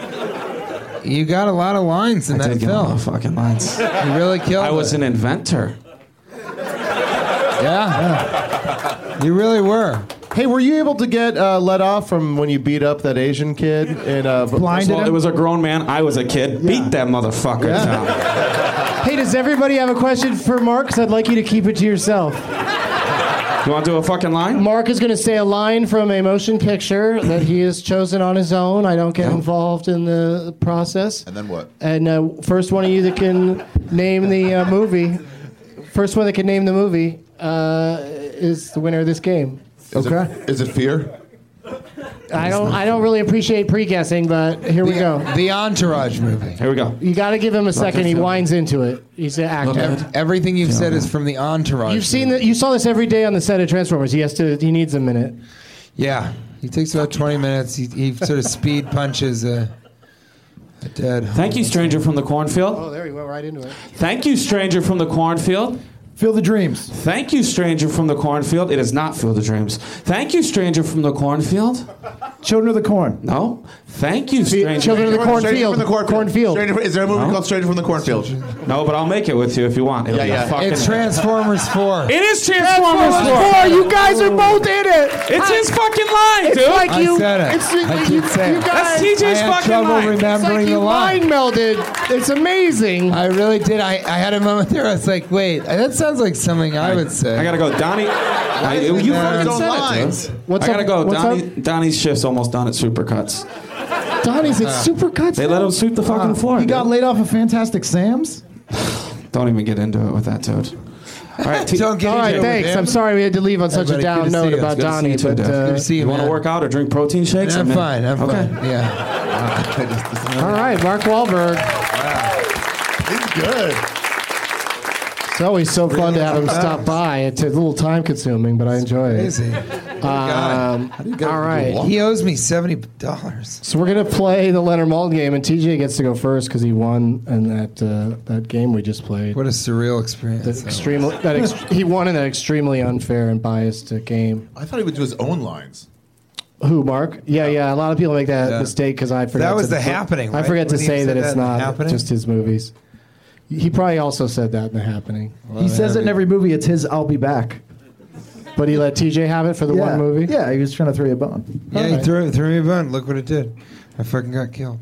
You got a lot of lines in I that did get a lot film. of fucking lines. You really killed I was it. an inventor. Yeah. You really were. Hey, were you able to get uh, let off from when you beat up that Asian kid? In, uh, Blinded Well, him? it was a grown man. I was a kid. Beat that motherfucker down. Hey, does everybody have a question for Mark? Because I'd like you to keep it to yourself. You want to do a fucking line? Mark is going to say a line from a motion picture that he has chosen on his own. I don't get involved in the process. And then what? And uh, first one of you that can name the uh, movie, first one that can name the movie uh, is the winner of this game. Is Okay. It, is it Fear? I don't. I don't really appreciate pre-guessing, but here we go. The Entourage movie. Here we go. You got to give him a second. He winds into it. He's an actor. Ev- Everything you've said is from the Entourage. You've seen movie. that. You saw this every day on the set of Transformers. He has to. He needs a minute. Yeah, he takes about twenty minutes. He, he sort of speed punches a, a dead. Thank you, stranger from the cornfield. Oh, there he went right into it. Thank you, stranger from the cornfield. Feel the dreams. Thank you, stranger from the cornfield. It is not Field of Dreams. Thank you, stranger from the cornfield. Children of the Corn. No. Thank you, stranger. Children of the Stranger Cornfield. from the cornfield. Cornfield. Stranger, is there a movie No. called Stranger from the Cornfield? No, but I'll make it with you if you want. It'll Yeah, be a yeah. fucking- It's Transformers four. It is Transformers Transformers four. four. You guys are both in it. It's his fucking line, It's dude. like I you. said it. It's I you, did say you it. guys. That's T J's I had fucking trouble line. remembering It's like the you line. mind melded. It's amazing. I really did. I, I had a moment there. I was like, wait, that sounds like something I would say. I gotta go, Donnie. I, you it fucking those said lines? it, dude. What's I gotta up? go. What's Donnie, up? Donnie's shift's almost done at Supercuts. Donnie's at Supercuts. They let him sweep the fucking floor. He got dude. laid off of Fantastic Sam's. Don't even get into it with that, dude. All right, T- Don't get All right, into it with thanks. him. I'm sorry we had to leave on such a Everybody, down good to note see you. about Good to see Donnie, you too, but Dad. uh, Good to see you, you want to man. work out or drink protein shakes? I'm I mean- fine. I'm okay. fine. Yeah. all right, Mark Wahlberg. He's good. It's always so fun to have him stop by. It's a little time consuming, but I enjoy it. Crazy. Um, all right. He owes me seventy dollars. So we're gonna play the Leonard Maltin game, and T J gets to go first because he won in that uh, that game we just played. What a surreal experience. That extremely, that ex- he won in that extremely unfair and biased uh, game. I thought he would do his own lines. Who, Mark? Yeah, yeah. A lot of people make that Yeah. mistake because I forgot. That was to, the happening, I right? forget to When he say said that it's that in The not Happening? just his movies. He probably also said that in The Happening, He says it in every movie. It's his I'll be back. but he let T J have it for the yeah. one movie. Yeah, he was trying to throw you a bone. Yeah, he Alright. threw, threw me a bone. Look what it did. I fucking got killed.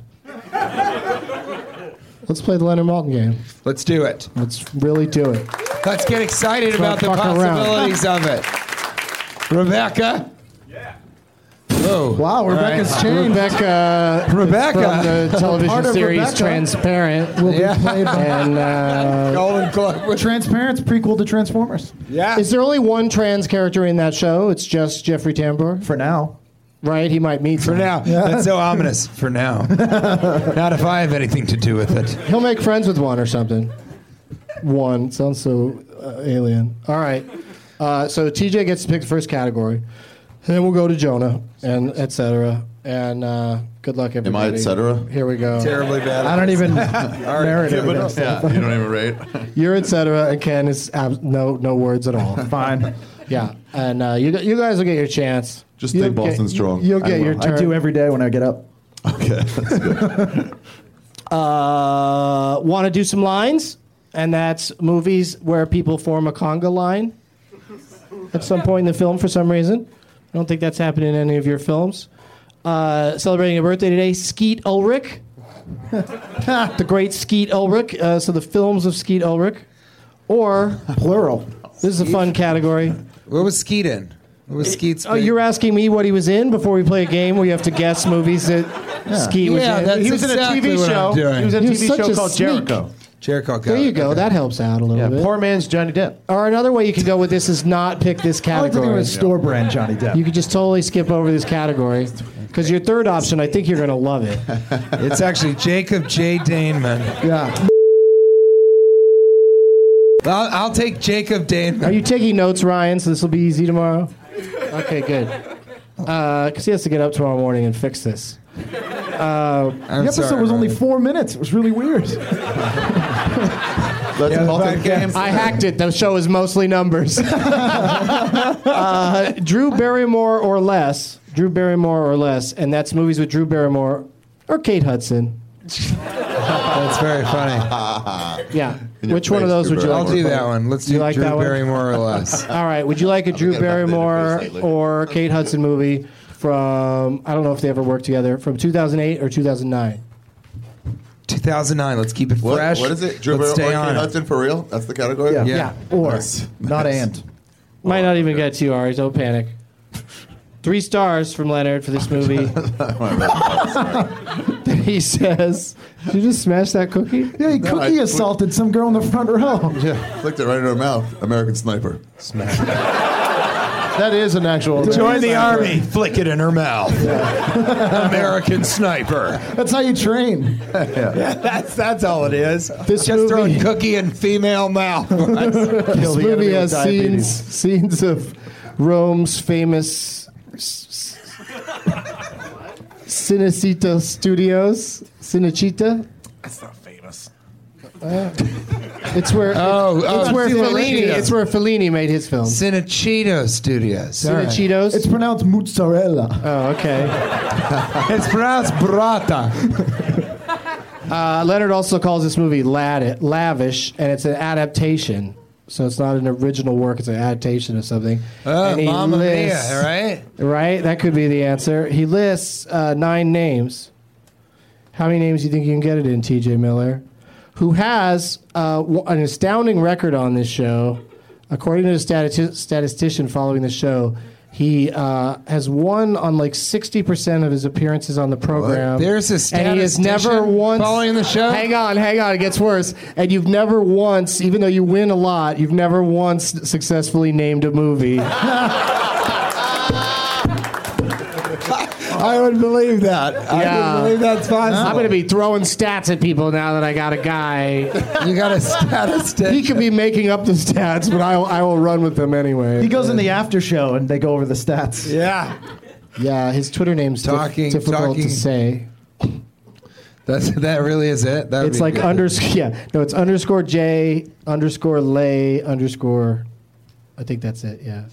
Let's play the Leonard Maltin game. Let's do it. Let's really do it. Let's get excited Don't about the fuck around. possibilities of it. Rebecca? Yeah. Whoa. Wow, Rebecca's All right. changed. Rebecca, Rebecca. from the Part television of series Rebecca. Transparent, will be Yeah. played by- and uh, Golden Globe. Transparent's prequel to Transformers. Yeah. is there only one trans character in that show? It's just Jeffrey Tambor, For now. right? He might meet For now. That's so ominous. For now. Not if I have anything to do with it. He'll make friends with one or something. One sounds so uh, alien. All right. Uh, so T J gets to pick the first category, and then we'll go to Jonah and et cetera. And uh, good luck, Am everybody. I et cetera? Here we go. Terribly bad. I don't even narrate it. Yeah, you don't even rate. You're et cetera, and Ken is ab- no no words at all. Fine. Yeah, and uh, you you guys will get your chance. Just You'll think Boston get, strong. You'll I get will. your turn. I do every day when I get up. Okay, that's good. Uh, want to do some lines? And that's movies where people form a conga line at some point in the film for some reason. I don't think that's happened in any of your films. Uh, celebrating a birthday today, Skeet Ulrich. The great Skeet Ulrich. Uh, so the films of Skeet Ulrich. Or, Plural. this is a fun category. What was Skeet in? What was Skeet's Oh, big- you're asking me what he was in before we play a game where you have to guess movies that Skeet was Yeah, in? that's He was in a exactly T V what show. I'm doing. He was in a He T was V such show a called sneak. Jericho. Jericho got There it. you go. That helps out a little Yeah, bit. poor man's Johnny Depp. Or another way you could go with this is not pick this I don't think it category. was store brand Johnny Depp. You could just totally skip over this category. Because your third option, I think you're going to love it. It's actually Jacob J. Daneman. yeah. I'll, I'll take Jacob Are Daneman. you taking notes, Ryan, so this will be easy tomorrow? Okay, good. Because he has to get up tomorrow morning and fix this. I'm The episode sorry, was only Ryan. four minutes. It was really weird. Let's Yeah, multi the game. podcast. I hacked it. The show is mostly numbers. uh, Drew Barrymore or less. Drew Barrymore or less. And that's movies with Drew Barrymore or Kate Hudson. That's very funny. Yeah. In your Which one of face, those Drew would you like? I'll to do play? that one. Let's You do like Drew that one? Barrymore or less. All right. Would you like a Drew get that Barrymore face lately. or Kate Hudson movie from, I don't know if they ever worked together, from two thousand eight or two thousand nine? two thousand nine. Let's keep it What, fresh. what is it? Drew Let's stay Barrymore or on Kate it. Hudson for real? That's the category? Yeah. Yeah. Or. Nice. Not Nice. and. Might not even get to you, Ari. Don't panic. Three stars from Leonard for this movie. He says, "Did you just smash that cookie?" Yeah, he No, cookie I- assaulted some girl in the front row. Yeah, flicked it right in her mouth. American Sniper. That is an actual. Join the army. Flick it in her mouth. American Sniper. That's how you train. That's that's all it is. This Just throwing movie- cookie in female mouth. This the movie enemy has with scenes diabetes. scenes of Rome's famous s- Cinecittà Studios. Cinecittà. That's not famous. It's where Oh, it's, oh, where Cinecittà. Fellini. It's where Fellini made his film. Cinecittà Studios. All right. Cinecitos. It's pronounced mozzarella. Oh, okay. It's pronounced burrata. Uh, Leonard also calls this movie lad- lavish, and it's an adaptation. So it's not an original work; it's an adaptation of something. Oh, And he Mamma lists- Mia, right? Right, that could be the answer. He lists uh, nine names. How many names do you think you can get it in, T J Miller? Who has uh, w- an astounding record on this show. According to the stati- statistician following the show, he uh, has won on like sixty percent of his appearances on the program. There's a And he has never statistician once... following the show? Hang on, hang on, it gets worse. And you've never once, even though you win a lot, you've never once successfully named a movie. I would believe that. I Yeah. would believe that's possible. I'm going to be throwing stats at people now that I got a guy. You got a statistician. He could be making up the stats, but I, I will run with them anyway. He goes in the after show and they go over the stats. Yeah. Yeah, his Twitter name's dif- Talking- difficult talking- to say. That's that really is it. That'd It's be like good. underscore. Yeah, no, it's underscore J underscore lay underscore. I think that's it. Yeah.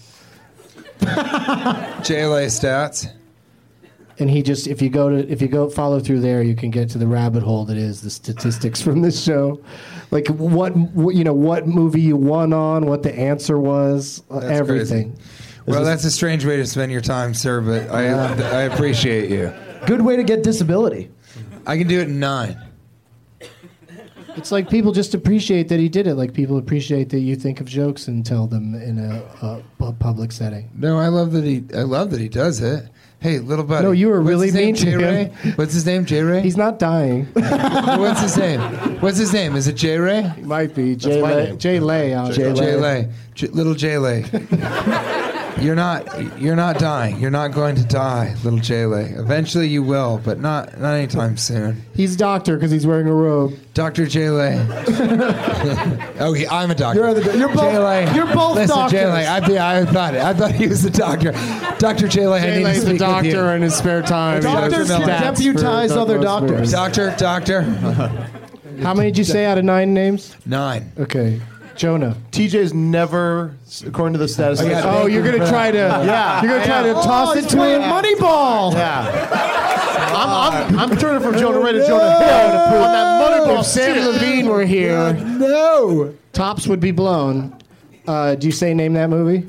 J L A stats. And he just, if you go to, if you go follow through there, you can get to the rabbit hole that is the statistics from this show, like what, what you know, what movie you won on, what the answer was, uh, That's everything. Well, that's a strange way to spend your time, sir, but I I appreciate you. Good way to get disability. I can do it in nine. It's like people just appreciate that he did it. Like people appreciate that you think of jokes and tell them in a, a pu- public setting. No, I love that he. I love that he does it. Hey, little buddy. No, you were What's really his name, mean to J. him. Ray? What's his name? J. Ray? He's not dying. What's his name? What's his name? Is it J. Ray? He might be Jay my Lay. name. Jay Lay. uh, J. Lay. J- little J. Lay. You're not. You're not dying. You're not going to die, little J. Lay. Eventually, you will, but not not anytime soon. He's doctor because he's wearing a robe. Doctor J. Lay. Oh, he, I'm a doctor. You're the- you're both- J. Lay. you're both Listen, doctors. J. Lay. I, I thought it. I thought he was the doctor. Doctor J. Lay. I Jay need to Lay's speak a with you. doctor in his spare time. He does Doctors can stats deputize for other Douglas doctors. Murders. Doctor. Doctor. How many did you say out of nine names? Nine. Okay. Jonah. T J's never, according to the statistician. Oh, you're gonna try to. Yeah. You're gonna try to toss it to him. Moneyball. Yeah. I'm, I'm, I'm turning from Jonah Ray to Jonah Hill on that Moneyball If Sam shit. Levine were here, No. tops would be blown. Uh, do you say name that movie?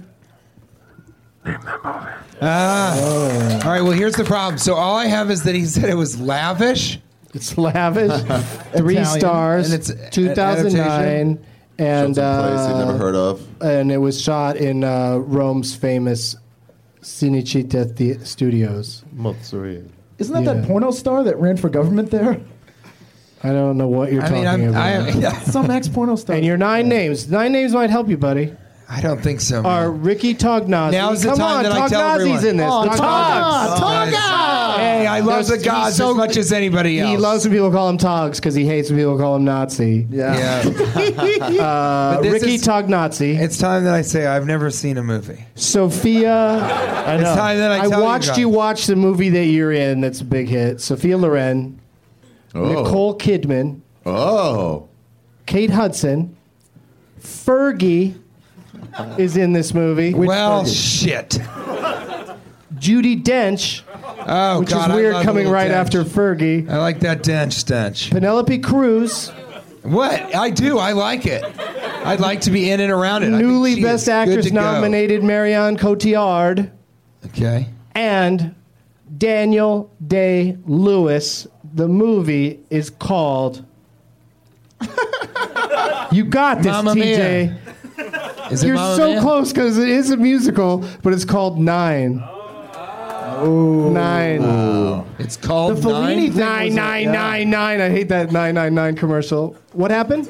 Ah. All right. Well, here's the problem. So all I have is that he said it was lavish. It's lavish. Three Italian. stars. And it's a- two thousand nine. And Showed some place you've never uh, heard of. and it was shot in uh, Rome's famous Cinecittà the- Studios. Mozzarella. Isn't that Yeah. that porno star that ran for government there? I don't know what you're I talking mean, I'm, about. I, yeah, Some ex porno star. and your nine names. Nine names might help you, buddy. I don't think so. Are man. Ricky Tognazzi. Now's the Come time on, that I tell Tognazzi's everyone. in this. Oh, Tognazzi. Togs! Togs! Hey, I love There's- the gods he's so- as much as anybody else. He loves when people call him Togs because he hates when people call him Nazi. yeah. Yeah. Uh, But this Ricky is- Tognazzi. It's time that I say I've never seen a movie. Sophia. I It's know. time that I, I tell you watched guys. you watch the movie that you're in that's a big hit. Sophia Loren, Oh. Nicole Kidman, Oh. Kate Hudson, Fergie is in this movie. Well, shit. Judi Dench, Oh, which God, is I weird love coming little right Dench. after Fergie. I like that Dench stench. Penelope Cruz, What? I do. I like it. I'd like to be in and around it. I think newly she Best is good Actress to go. nominated Marion Cotillard, Okay. and Daniel Day-Lewis. The movie is called... You got this, Mamma T J. Mia. Is it You're Mamma so Mia? close because it is a musical, but it's called Nine. Nine. It's called The Fellini Nine. thing Nine, was a- nine, yeah. nine, nine. I hate that nine, nine, nine commercial. What happened?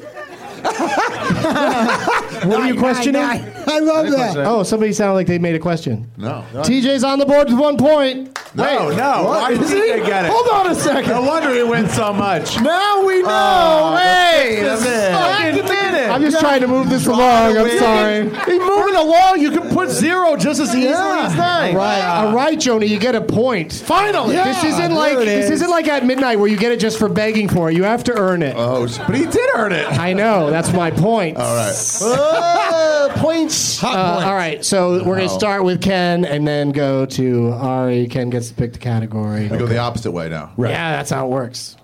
What are you questioning? I love that. Oh, somebody sounded like they made a question. No. T J's on the board with one point. No, no. Why did Is T J he? get it? Hold on a second. No wonder he wins so much. Now we know. Oh, hey, that's it. fucking minute. I'm just trying to move this along. I'm sorry. He's moving along. You can put zero just as easily Yeah. as nine. Right, all right, Jonah, you get a point. Finally. This isn't like it this is. isn't like at midnight where you get it just for begging for it. You have to earn it. Oh, sh- but he did earn it. I know. That's my point. All right. Uh, points. Uh, all right, so we're going to Wow. start with Ken and then go to Ari. Ken gets to pick the category. We go the opposite way now. Yeah, that's how it works.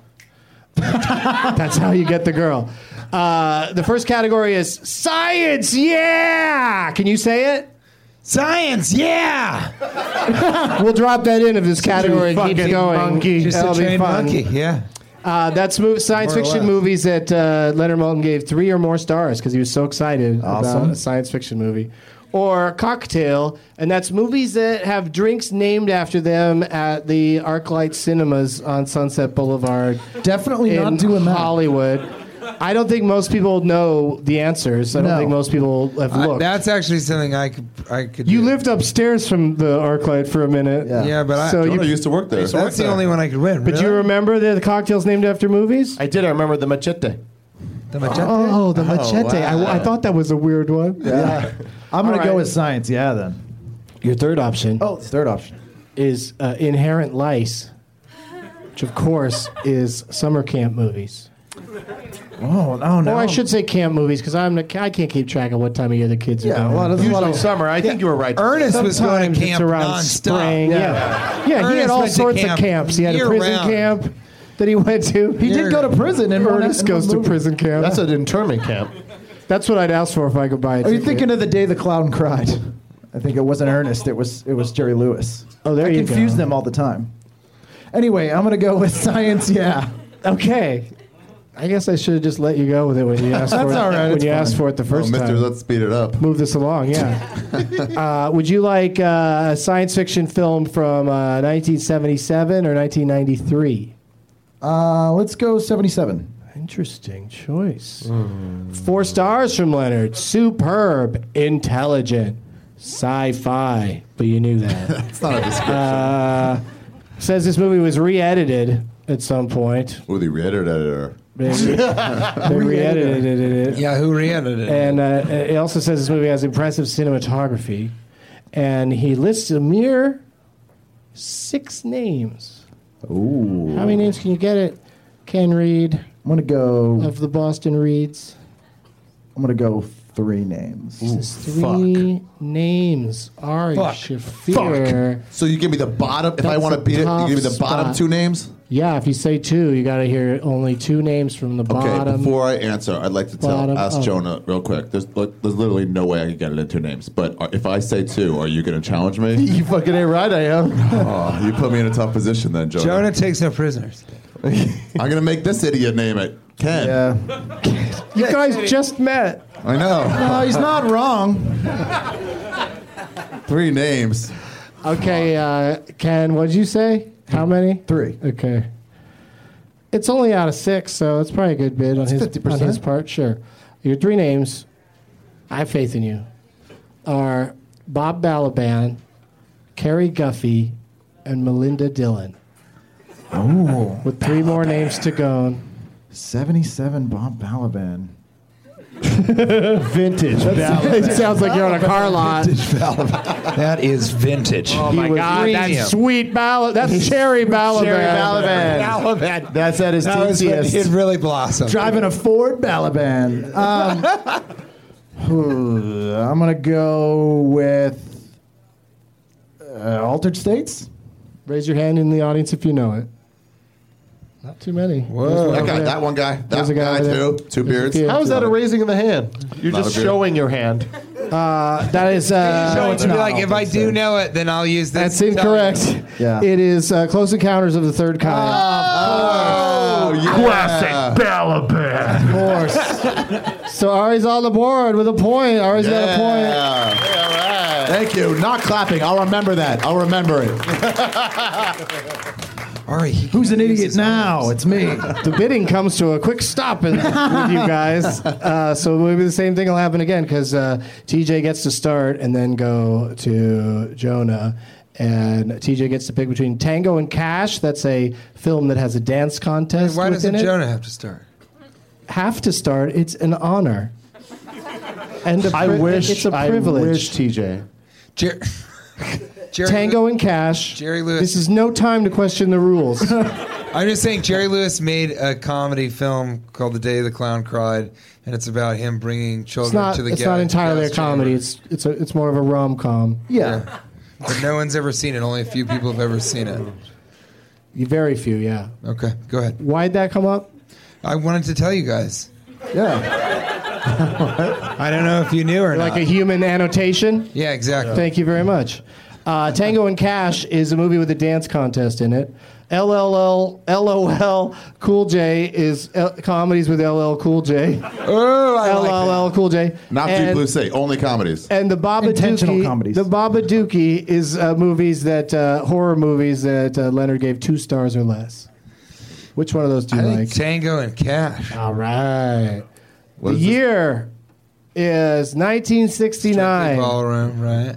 That's how you get the girl. Uh, the first category is science. Yeah, can you say it? Science, yeah. We'll drop that in if this category keeps fucking going. monkey. Just That'll a be trained fun. monkey, yeah. Uh, that's mov- science More or fiction less. movies that uh, Leonard Maltin gave three or more stars because he was so excited Awesome. about a science fiction movie. Or Cocktail, and that's movies that have drinks named after them at the ArcLight Cinemas on Sunset Boulevard Definitely in not doing that. Hollywood. I don't think most people know the answers. I don't No. think most people have I, looked. that's actually something I could. I could. you do. lived upstairs from the ArcLight for a minute. Yeah. Yeah, but I. So Jonah you, used to work there. that's the only one I could win. but really? you remember the, the cocktails named after movies? I did. I remember the machete. the machete. Oh, the machete. wow. I, I thought that was a weird one. Yeah. I'm going All to go right. with science. Yeah, then. Your third option Oh, third option. is uh, Inherent Lice, which of course is summer camp movies. Oh, no, no. Or I should say camp movies because I'm the, I can't keep track of what time of year the kids are Yeah, going. a lot of- Usually summer. I think you were right. Ernest was going Sometimes to it's camp around nonstop. spring. Yeah, yeah. he had Ernest all went to sorts camp of camps. He had a year prison round. camp that he went to. He did go to prison. In one- Ernest in goes one to movie. prison camp. That's an internment camp. That's what I'd ask for if I could buy a Are you ticket. thinking of The Day the Clown Cried? I think it wasn't Ernest. It was it was Jerry Lewis. Oh, there I you confuse go. them all the time. Anyway, I'm going to go with science. Yeah. Okay. I guess I should have just let you go with it when you asked for That's it. all right, When it's you fine. asked for it the Oh, first mister, time. let's speed it up. Move this along, yeah. uh, would you like uh, a science fiction film from uh, nineteen seventy-seven or nineteen ninety-three? Uh, let's go seventy-seven. Interesting choice. Four stars from Leonard. Superb, intelligent, sci-fi. But you knew that. It's not a description. uh, says this movie was re-edited at some point. Ooh, the re-edited editor. They, they re-edited it. Yeah, who re-edited it? And uh, it also says this movie has impressive cinematography. And he lists a mere six names. Ooh. How many names can you get it? Ken Reed I'm going to go. of the Boston Reeds. I'm going to go three names. This is three names. Ari Fuck. Shafir. So you give me the bottom. If I That's want to a beat it, you tough give me the bottom spot. two names. Yeah, if you say two, you got to hear only two names from the Okay. bottom. Before I answer, I'd like to tell Bottom ask of- Jonah real quick. There's there's literally no way I can get it in two names. But are- if I say two, are you going to challenge me? You fucking ain't right, I am. Oh, you put me in a tough position then, Jonah. Jonah takes no prisoners. I'm going to make this idiot name it. Ken. Yeah. You guys just met. I know. No, he's not wrong. Three names. Okay, uh, Ken, what'd you say? How many? Three. Okay. It's only out of six, so it's probably a good bid on his, fifty percent. on his part. Sure. Your three names, I have faith in you, are Bob Balaban, Carrie Guffey, and Melinda Dillon. Oh. With three more names to go. seventy-seven Bob Balaban. Vintage. It sounds like you're on a car lot. That is vintage. Oh my was God, premium. that's sweet Balaban. That's Cherry Balaban. Cherry Balaban. Balaban. That's at his That was when teeniest. it really blossomed. Driving a Ford Balaban. Um, I'm going to go with. Uh, Uh, Altered States? Raise your hand in the audience if you know it. Not too many. Whoa. That guy, that one guy, that There's a guy guy over too. Two beards. How is that a raising of the hand? You're Not just a beard. showing your hand. Uh, that is. Uh, So it's to be not like, if I do know it, then I'll use this. that's incorrect. Yeah. It is uh, Close Encounters of the Third Kind. Oh, yeah. Classic Balaban. Of course. So Ari's on the board with a point. Ari's got a point. Yeah. Thank you. Not clapping. I'll remember that. I'll remember it. Ari, he Who's an idiot now? It's me. The bidding comes to a quick stop in, with you guys. Uh, so maybe the same thing will happen again because uh, T J gets to start and then go to Jonah. And T J gets to pick between Tango and Cash. That's a film that has a dance contest Why within doesn't it. Jonah have to start? Have to start. It's an honor. And a I pri- wish. it's a I privilege. wish T J. Jer- Jerry Tango and Cash. Jerry Lewis. This is no time to question the rules. I'm just saying, Jerry Lewis made a comedy film called The Day the Clown Cried, and it's about him bringing It's children not. to the It's gas, not entirely a gas comedy. chamber. It's it's a. It's more of a rom com. Yeah. But no one's ever seen it. Only a few people have ever seen it. Very few. Yeah. Okay, go ahead. Why'd that come up? I wanted to tell you guys. Yeah. I don't know if you knew or Like not. a human annotation. Yeah, exactly. Thank you very much. Uh, Tango and Cash is a movie with a dance contest in it. L L L L O L Cool J is L- comedies with L L Cool J. Oh, I L like L that. L Cool J. Not Deep and, Blue Sea. Only comedies. and the Intentional Babadookie. comedies. The Babadookie is uh, movies that uh, horror movies that uh, Leonard gave two stars or less. Which one of those do you I like? think Tango and Cash. All right. What the is this? year is nineteen sixty-nine. Ballroom, right?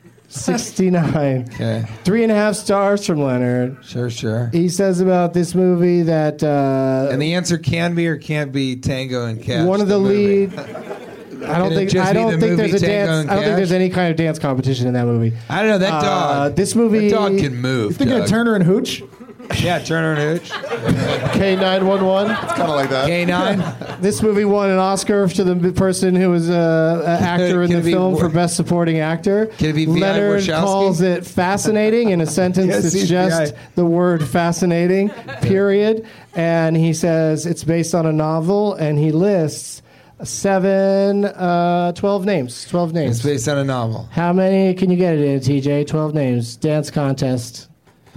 sixty-nine. Okay, Three and a half stars from Leonard. sure, sure. He says about this movie that uh, And the answer can be or can't be Tango and Cash. one of the, movie. lead. I Can don't it think. just I be don't the think movie there's a Tango dance. and I don't think Cash? there's any kind of dance competition in that movie. I don't know that Uh, dog. this movie- That dog can move. You thinking of Doug. Turner and Hooch? Yeah, Turner and Hooch. K nine one one. It's kind of like that. K nine. This movie won an Oscar to the person who was uh, an actor in Can the it be film War- for Best Supporting Actor. Can it be V I Leonard Warshawski? calls it fascinating in a sentence Yes, that's he's just V I. the word fascinating, period. And he says it's based on a novel, and he lists seven, uh, twelve names. twelve names. It's based on a novel. How many can you get it in, T J? twelve names. Dance contest.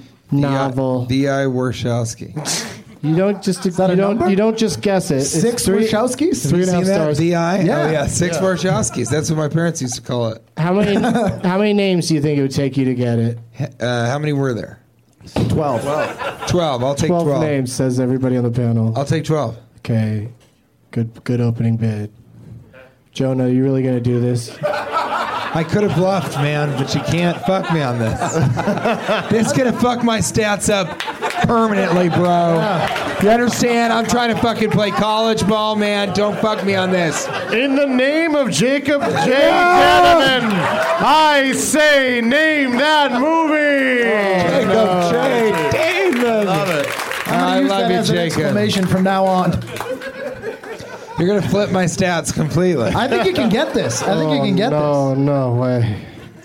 Novel. V I Warshawski. You don't just you that a don't number? you don't just guess it. It's Six three, Wachowskis? three and a half Seen that? stars. V I? Yeah. Oh, yeah. Six Warshawskis. That's what my parents used to call it. How many how many names do you think it would take you to get it? Uh, how many were there? Twelve. Twelve. I'll take Twelve, twelve. names, says everybody on the panel. I'll take twelve. Okay, good good opening bid. Jonah, you really gonna do this? I could have bluffed, man, but you can't fuck me on this. This is gonna fuck my stats up permanently, bro. You understand? I'm trying to fucking play college ball, man. Don't fuck me on this. In the name of Jacob J. Danneman, I say name that movie. Jacob J. Damon. Love it. I Use love that you, as an Jacob. exclamation from now on. You're gonna flip my stats completely. I think you can get this. I think you can get no, this. no way.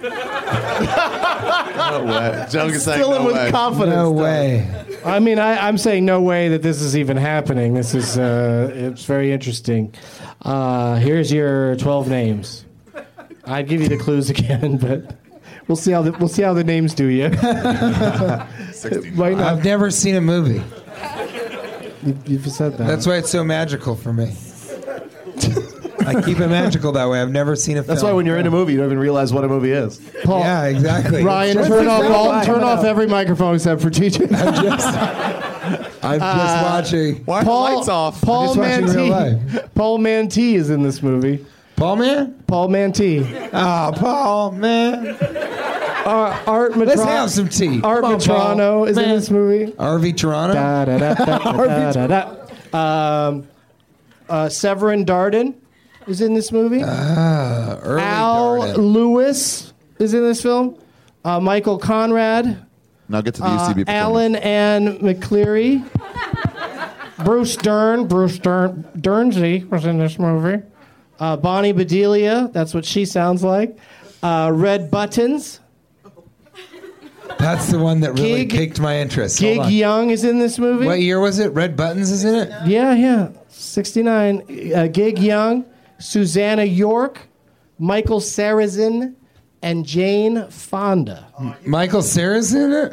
No way. Joke is saying Still no in with way. confidence. No though. way. I mean, I, I'm saying no way that this is even happening. This is uh, it's very interesting. Uh, here's your twelve names. I'd give you the clues again, but we'll see how the, we'll see how the names do you. Might not- I've never seen a movie. you- You've said that. That's why it's so magical for me. I keep it magical that way. I've never seen a film. That's why when you're in a movie, you don't even realize what a movie is. Paul, Yeah, exactly. Ryan, Just turn like off that. all, Why? turn No, off no. every microphone except for T J. I'm just, I'm just watching. Why are the lights off? Paul I'm just watching real Mantee. Paul Mantee is in this movie. Paul, man? Paul Mantee. Ah, Paul, man. Uh, Art Matrano. Let's have some tea. Art Come on, Matrano Paul. is in Man. this movie. R V Toronto? Da, da, da, da, da, da, da, da. Um, uh, Severin Darden is in this movie. Ah, early Al Darden. Lewis is in this film. Uh, Michael Conrad. Now get to the U C B Uh, performance. Alan Ann McCleary. Bruce Dern. Bruce Dern. Dernsey was in this movie. Uh, Bonnie Bedelia. That's what she sounds like. Uh, Red Buttons. That's the one that really Gig- piqued my interest. Gig Hold on. Young is in this movie. What year was it? Red Buttons is in it? Yeah, yeah. sixty-nine. Uh, Gig Young, Susanna York, Michael Sarrazin, and Jane Fonda. Michael Cera's in it?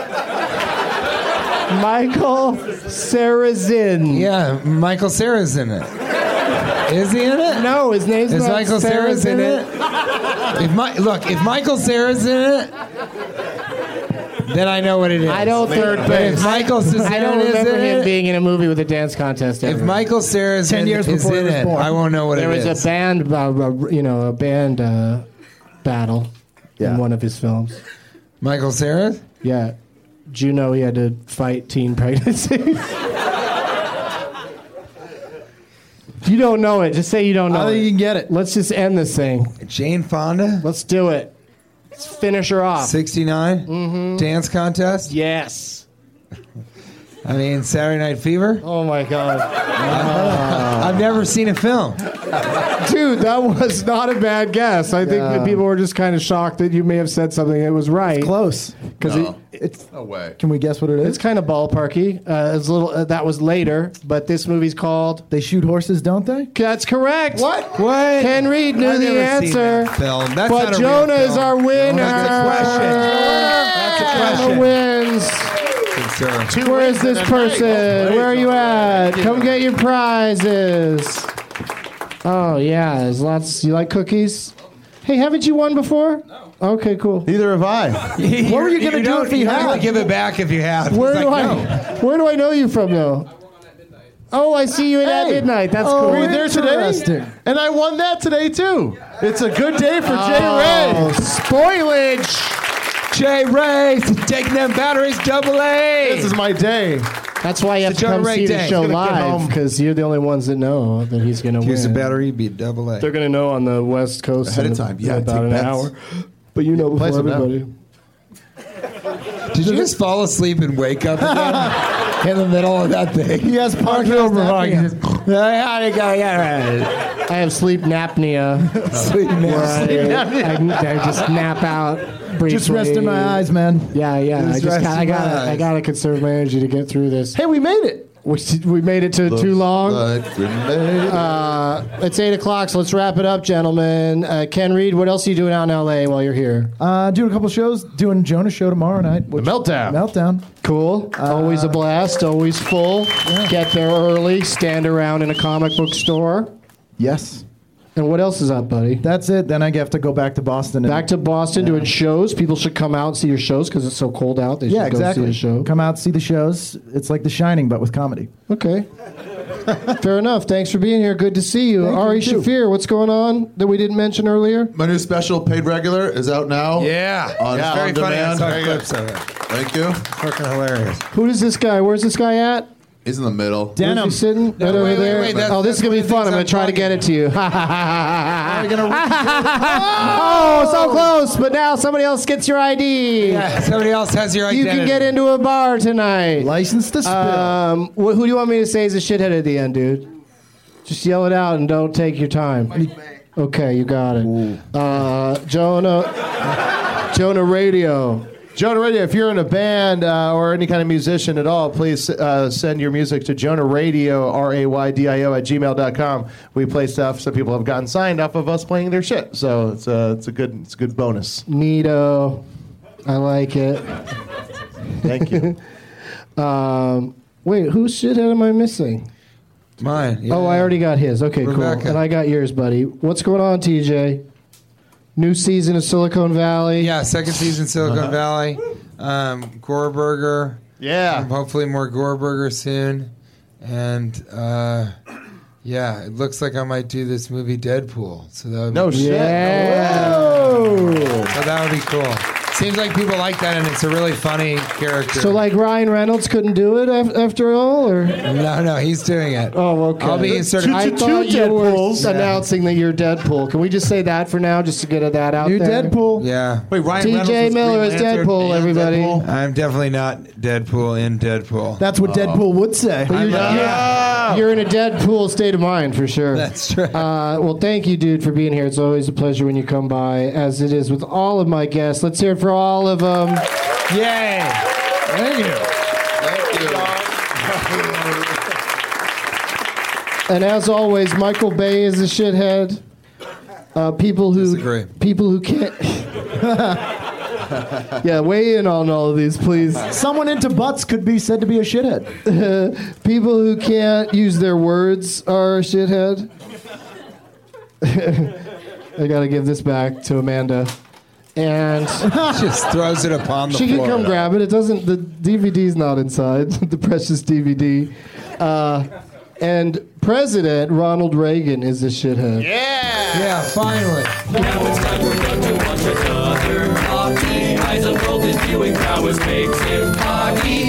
Michael Sarrazin. Yeah, Michael Cera's in it. Is he in it? No, his name's Is not Michael Cera's in it? If my, look, if Michael Cera's in it, then I know what it is. I don't Third think- base. If Michael Cera I don't is remember in him it, being in a movie with a dance contest ever. if Michael Cera's Ten in, years is before he in was it, born. I won't know what there it was is. a band, uh, uh, you know, a band uh, battle Yeah. in one of his films. Michael Cera? Yeah. Did you know he had to fight teen pregnancy? If you don't know it, just say you don't know I think it. you can get it. Let's just end this thing. Jane Fonda? Let's do it. Let's finish her off. sixty-nine? Mm-hmm. Dance contest? Yes. I mean, Saturday Night Fever? Oh my God. I've never seen a film. Dude, that was not a bad guess. I think that people were just kind of shocked that you may have said something that was right. Close. Because No. it, It's. No way. Can we guess what it is? it's kind of ballparky. Uh, it's a little, uh, that was later, but this movie's called... They shoot horses, don't they? That's correct. What? What? Ken Reed knew I've the never seen answer. that film. That's but not a real Jonah is film. our winner. That's a question. That's a Jonah question. wins. Good sir. Where is this person? Where are you at? Come get your prizes. Oh yeah, there's lots. You like cookies? Hey, haven't you won before? No. Okay, cool. Neither have I. What were you gonna do don't- if he you don't had? give it back if you have. Where He's do like, I? no. Where do I know you from, though? Oh, I see you at At Midnight. That's Oh, cool. Were you there today? Interesting. And I won that today too. It's a good day for Jay Oh, Ray. spoilage. Jay Ray, taking them batteries, double A. This is my day. That's why you have It's to a Jonah come Ray see the day. show Gonna get live, home. because you're the only ones that know that he's going to win. Here's the battery, be double A. They're going to know on the West Coast Ahead in of time. Yeah, about take an bets. hour. But you know play before some now. everybody. Did you just fall asleep and wake up again in the middle of that thing? He has podcast apnea. I have sleep napnea. Sleep where now. I, I, I just nap out briefly. Just rest in my eyes, man. Yeah, yeah. Just I just rest got, I in my got eyes. I got to conserve my energy to get through this. Hey, we made it. We, we made it to too long. Like grenade. Uh, it's eight o'clock, so let's wrap it up, gentlemen. Uh, Ken Reed, what else are you doing out in L A while you're here? Uh, doing a couple shows. Doing Jonah show tomorrow night. Which, Meltdown. Meltdown. Cool. always a blast. Always full. Get there early. Stand around in a comic book store. Yes. And what else is up, buddy? That's it. Then I have to go back to Boston. And, Back to Boston doing shows. People should come out and see your shows because it's so cold out. They should yeah, go exactly. see the show. Come out, see the shows. It's like The Shining, but with comedy. Okay. Fair enough. Thanks for being here. Good to see you. Thank Ari you, too. Shafir, what's going on that we didn't mention earlier? My new special, Paid Regular, is out now. Yeah. On, It's very on funny. I demand. saw clips of it. Thank you. Fucking hilarious. Who is this guy? Where's this guy at? He's in the middle. Where's Denim. he sitting? Right over wait, wait, there? wait, that's- oh, this is that's going to be one fun. of I'm the going to try to things get it to you. gonna oh, so close. But now somebody else gets your I D. Yeah, somebody else has your You identity. can get into a bar tonight. License to spill. Um, wh- who do you want me to say is a shithead at the end, dude? Just yell it out and don't take your time. Okay, you got it. Uh, Jonah, Jonah Radio. Jonah Radio, if you're in a band uh, or any kind of musician at all, please uh, send your music to Jonah Radio, R A Y D I O, at gmail dot com. We play stuff. Some people have gotten signed off of us playing their shit. So it's a, it's a good it's a good bonus. Neato. I like it. Thank you. Um, wait, whose shithead am I missing? Mine. Yeah. Oh, I already got his. Okay, Rebecca. cool. And I got yours, buddy. What's going on, T J? New season of Silicon Valley. Yeah, second season Silicon Valley. Um, Gore Burger. Yeah. Um, hopefully more Gore Burger soon. And uh, yeah, it looks like I might do this movie Deadpool. So that would No be, shit. Yeah. Whoa. so that would be cool. Seems like people like that, and it's a really funny character. So, like Ryan Reynolds couldn't do it af- after all, or no, no, he's doing it. oh, okay. I'll be inserted. I Two- thought two you were Deadpools. announcing that you're Deadpool. Can we just say that for now, just to get that out New there? Deadpool. Yeah. Wait, Ryan T J Reynolds was Miller Green is Lantern Deadpool, and everybody. Deadpool? I'm definitely not Deadpool in Deadpool. That's what Deadpool would say. You're, you're, you're in a Deadpool state of mind for sure. That's true. Uh, well, thank you, dude, for being here. It's always a pleasure when you come by, as it is with all of my guests. Let's hear it for all of them. Yay! Thank you. And as always, Michael Bay is a shithead. Uh, people who Disagree. people who can't. Yeah, weigh in on all of these, please. Someone into butts could be said to be a shithead. People who can't use their words are a shithead. I gotta give this back to Amanda. And Just throws it upon the she floor. can come grab it. It doesn't. The D V D's not inside. The precious D V D. Uh, and President Ronald Reagan is a shithead. Yeah, finally. Now it's time for Doug to watch another talkie. Eyes of golden viewing prowess makes him cocky.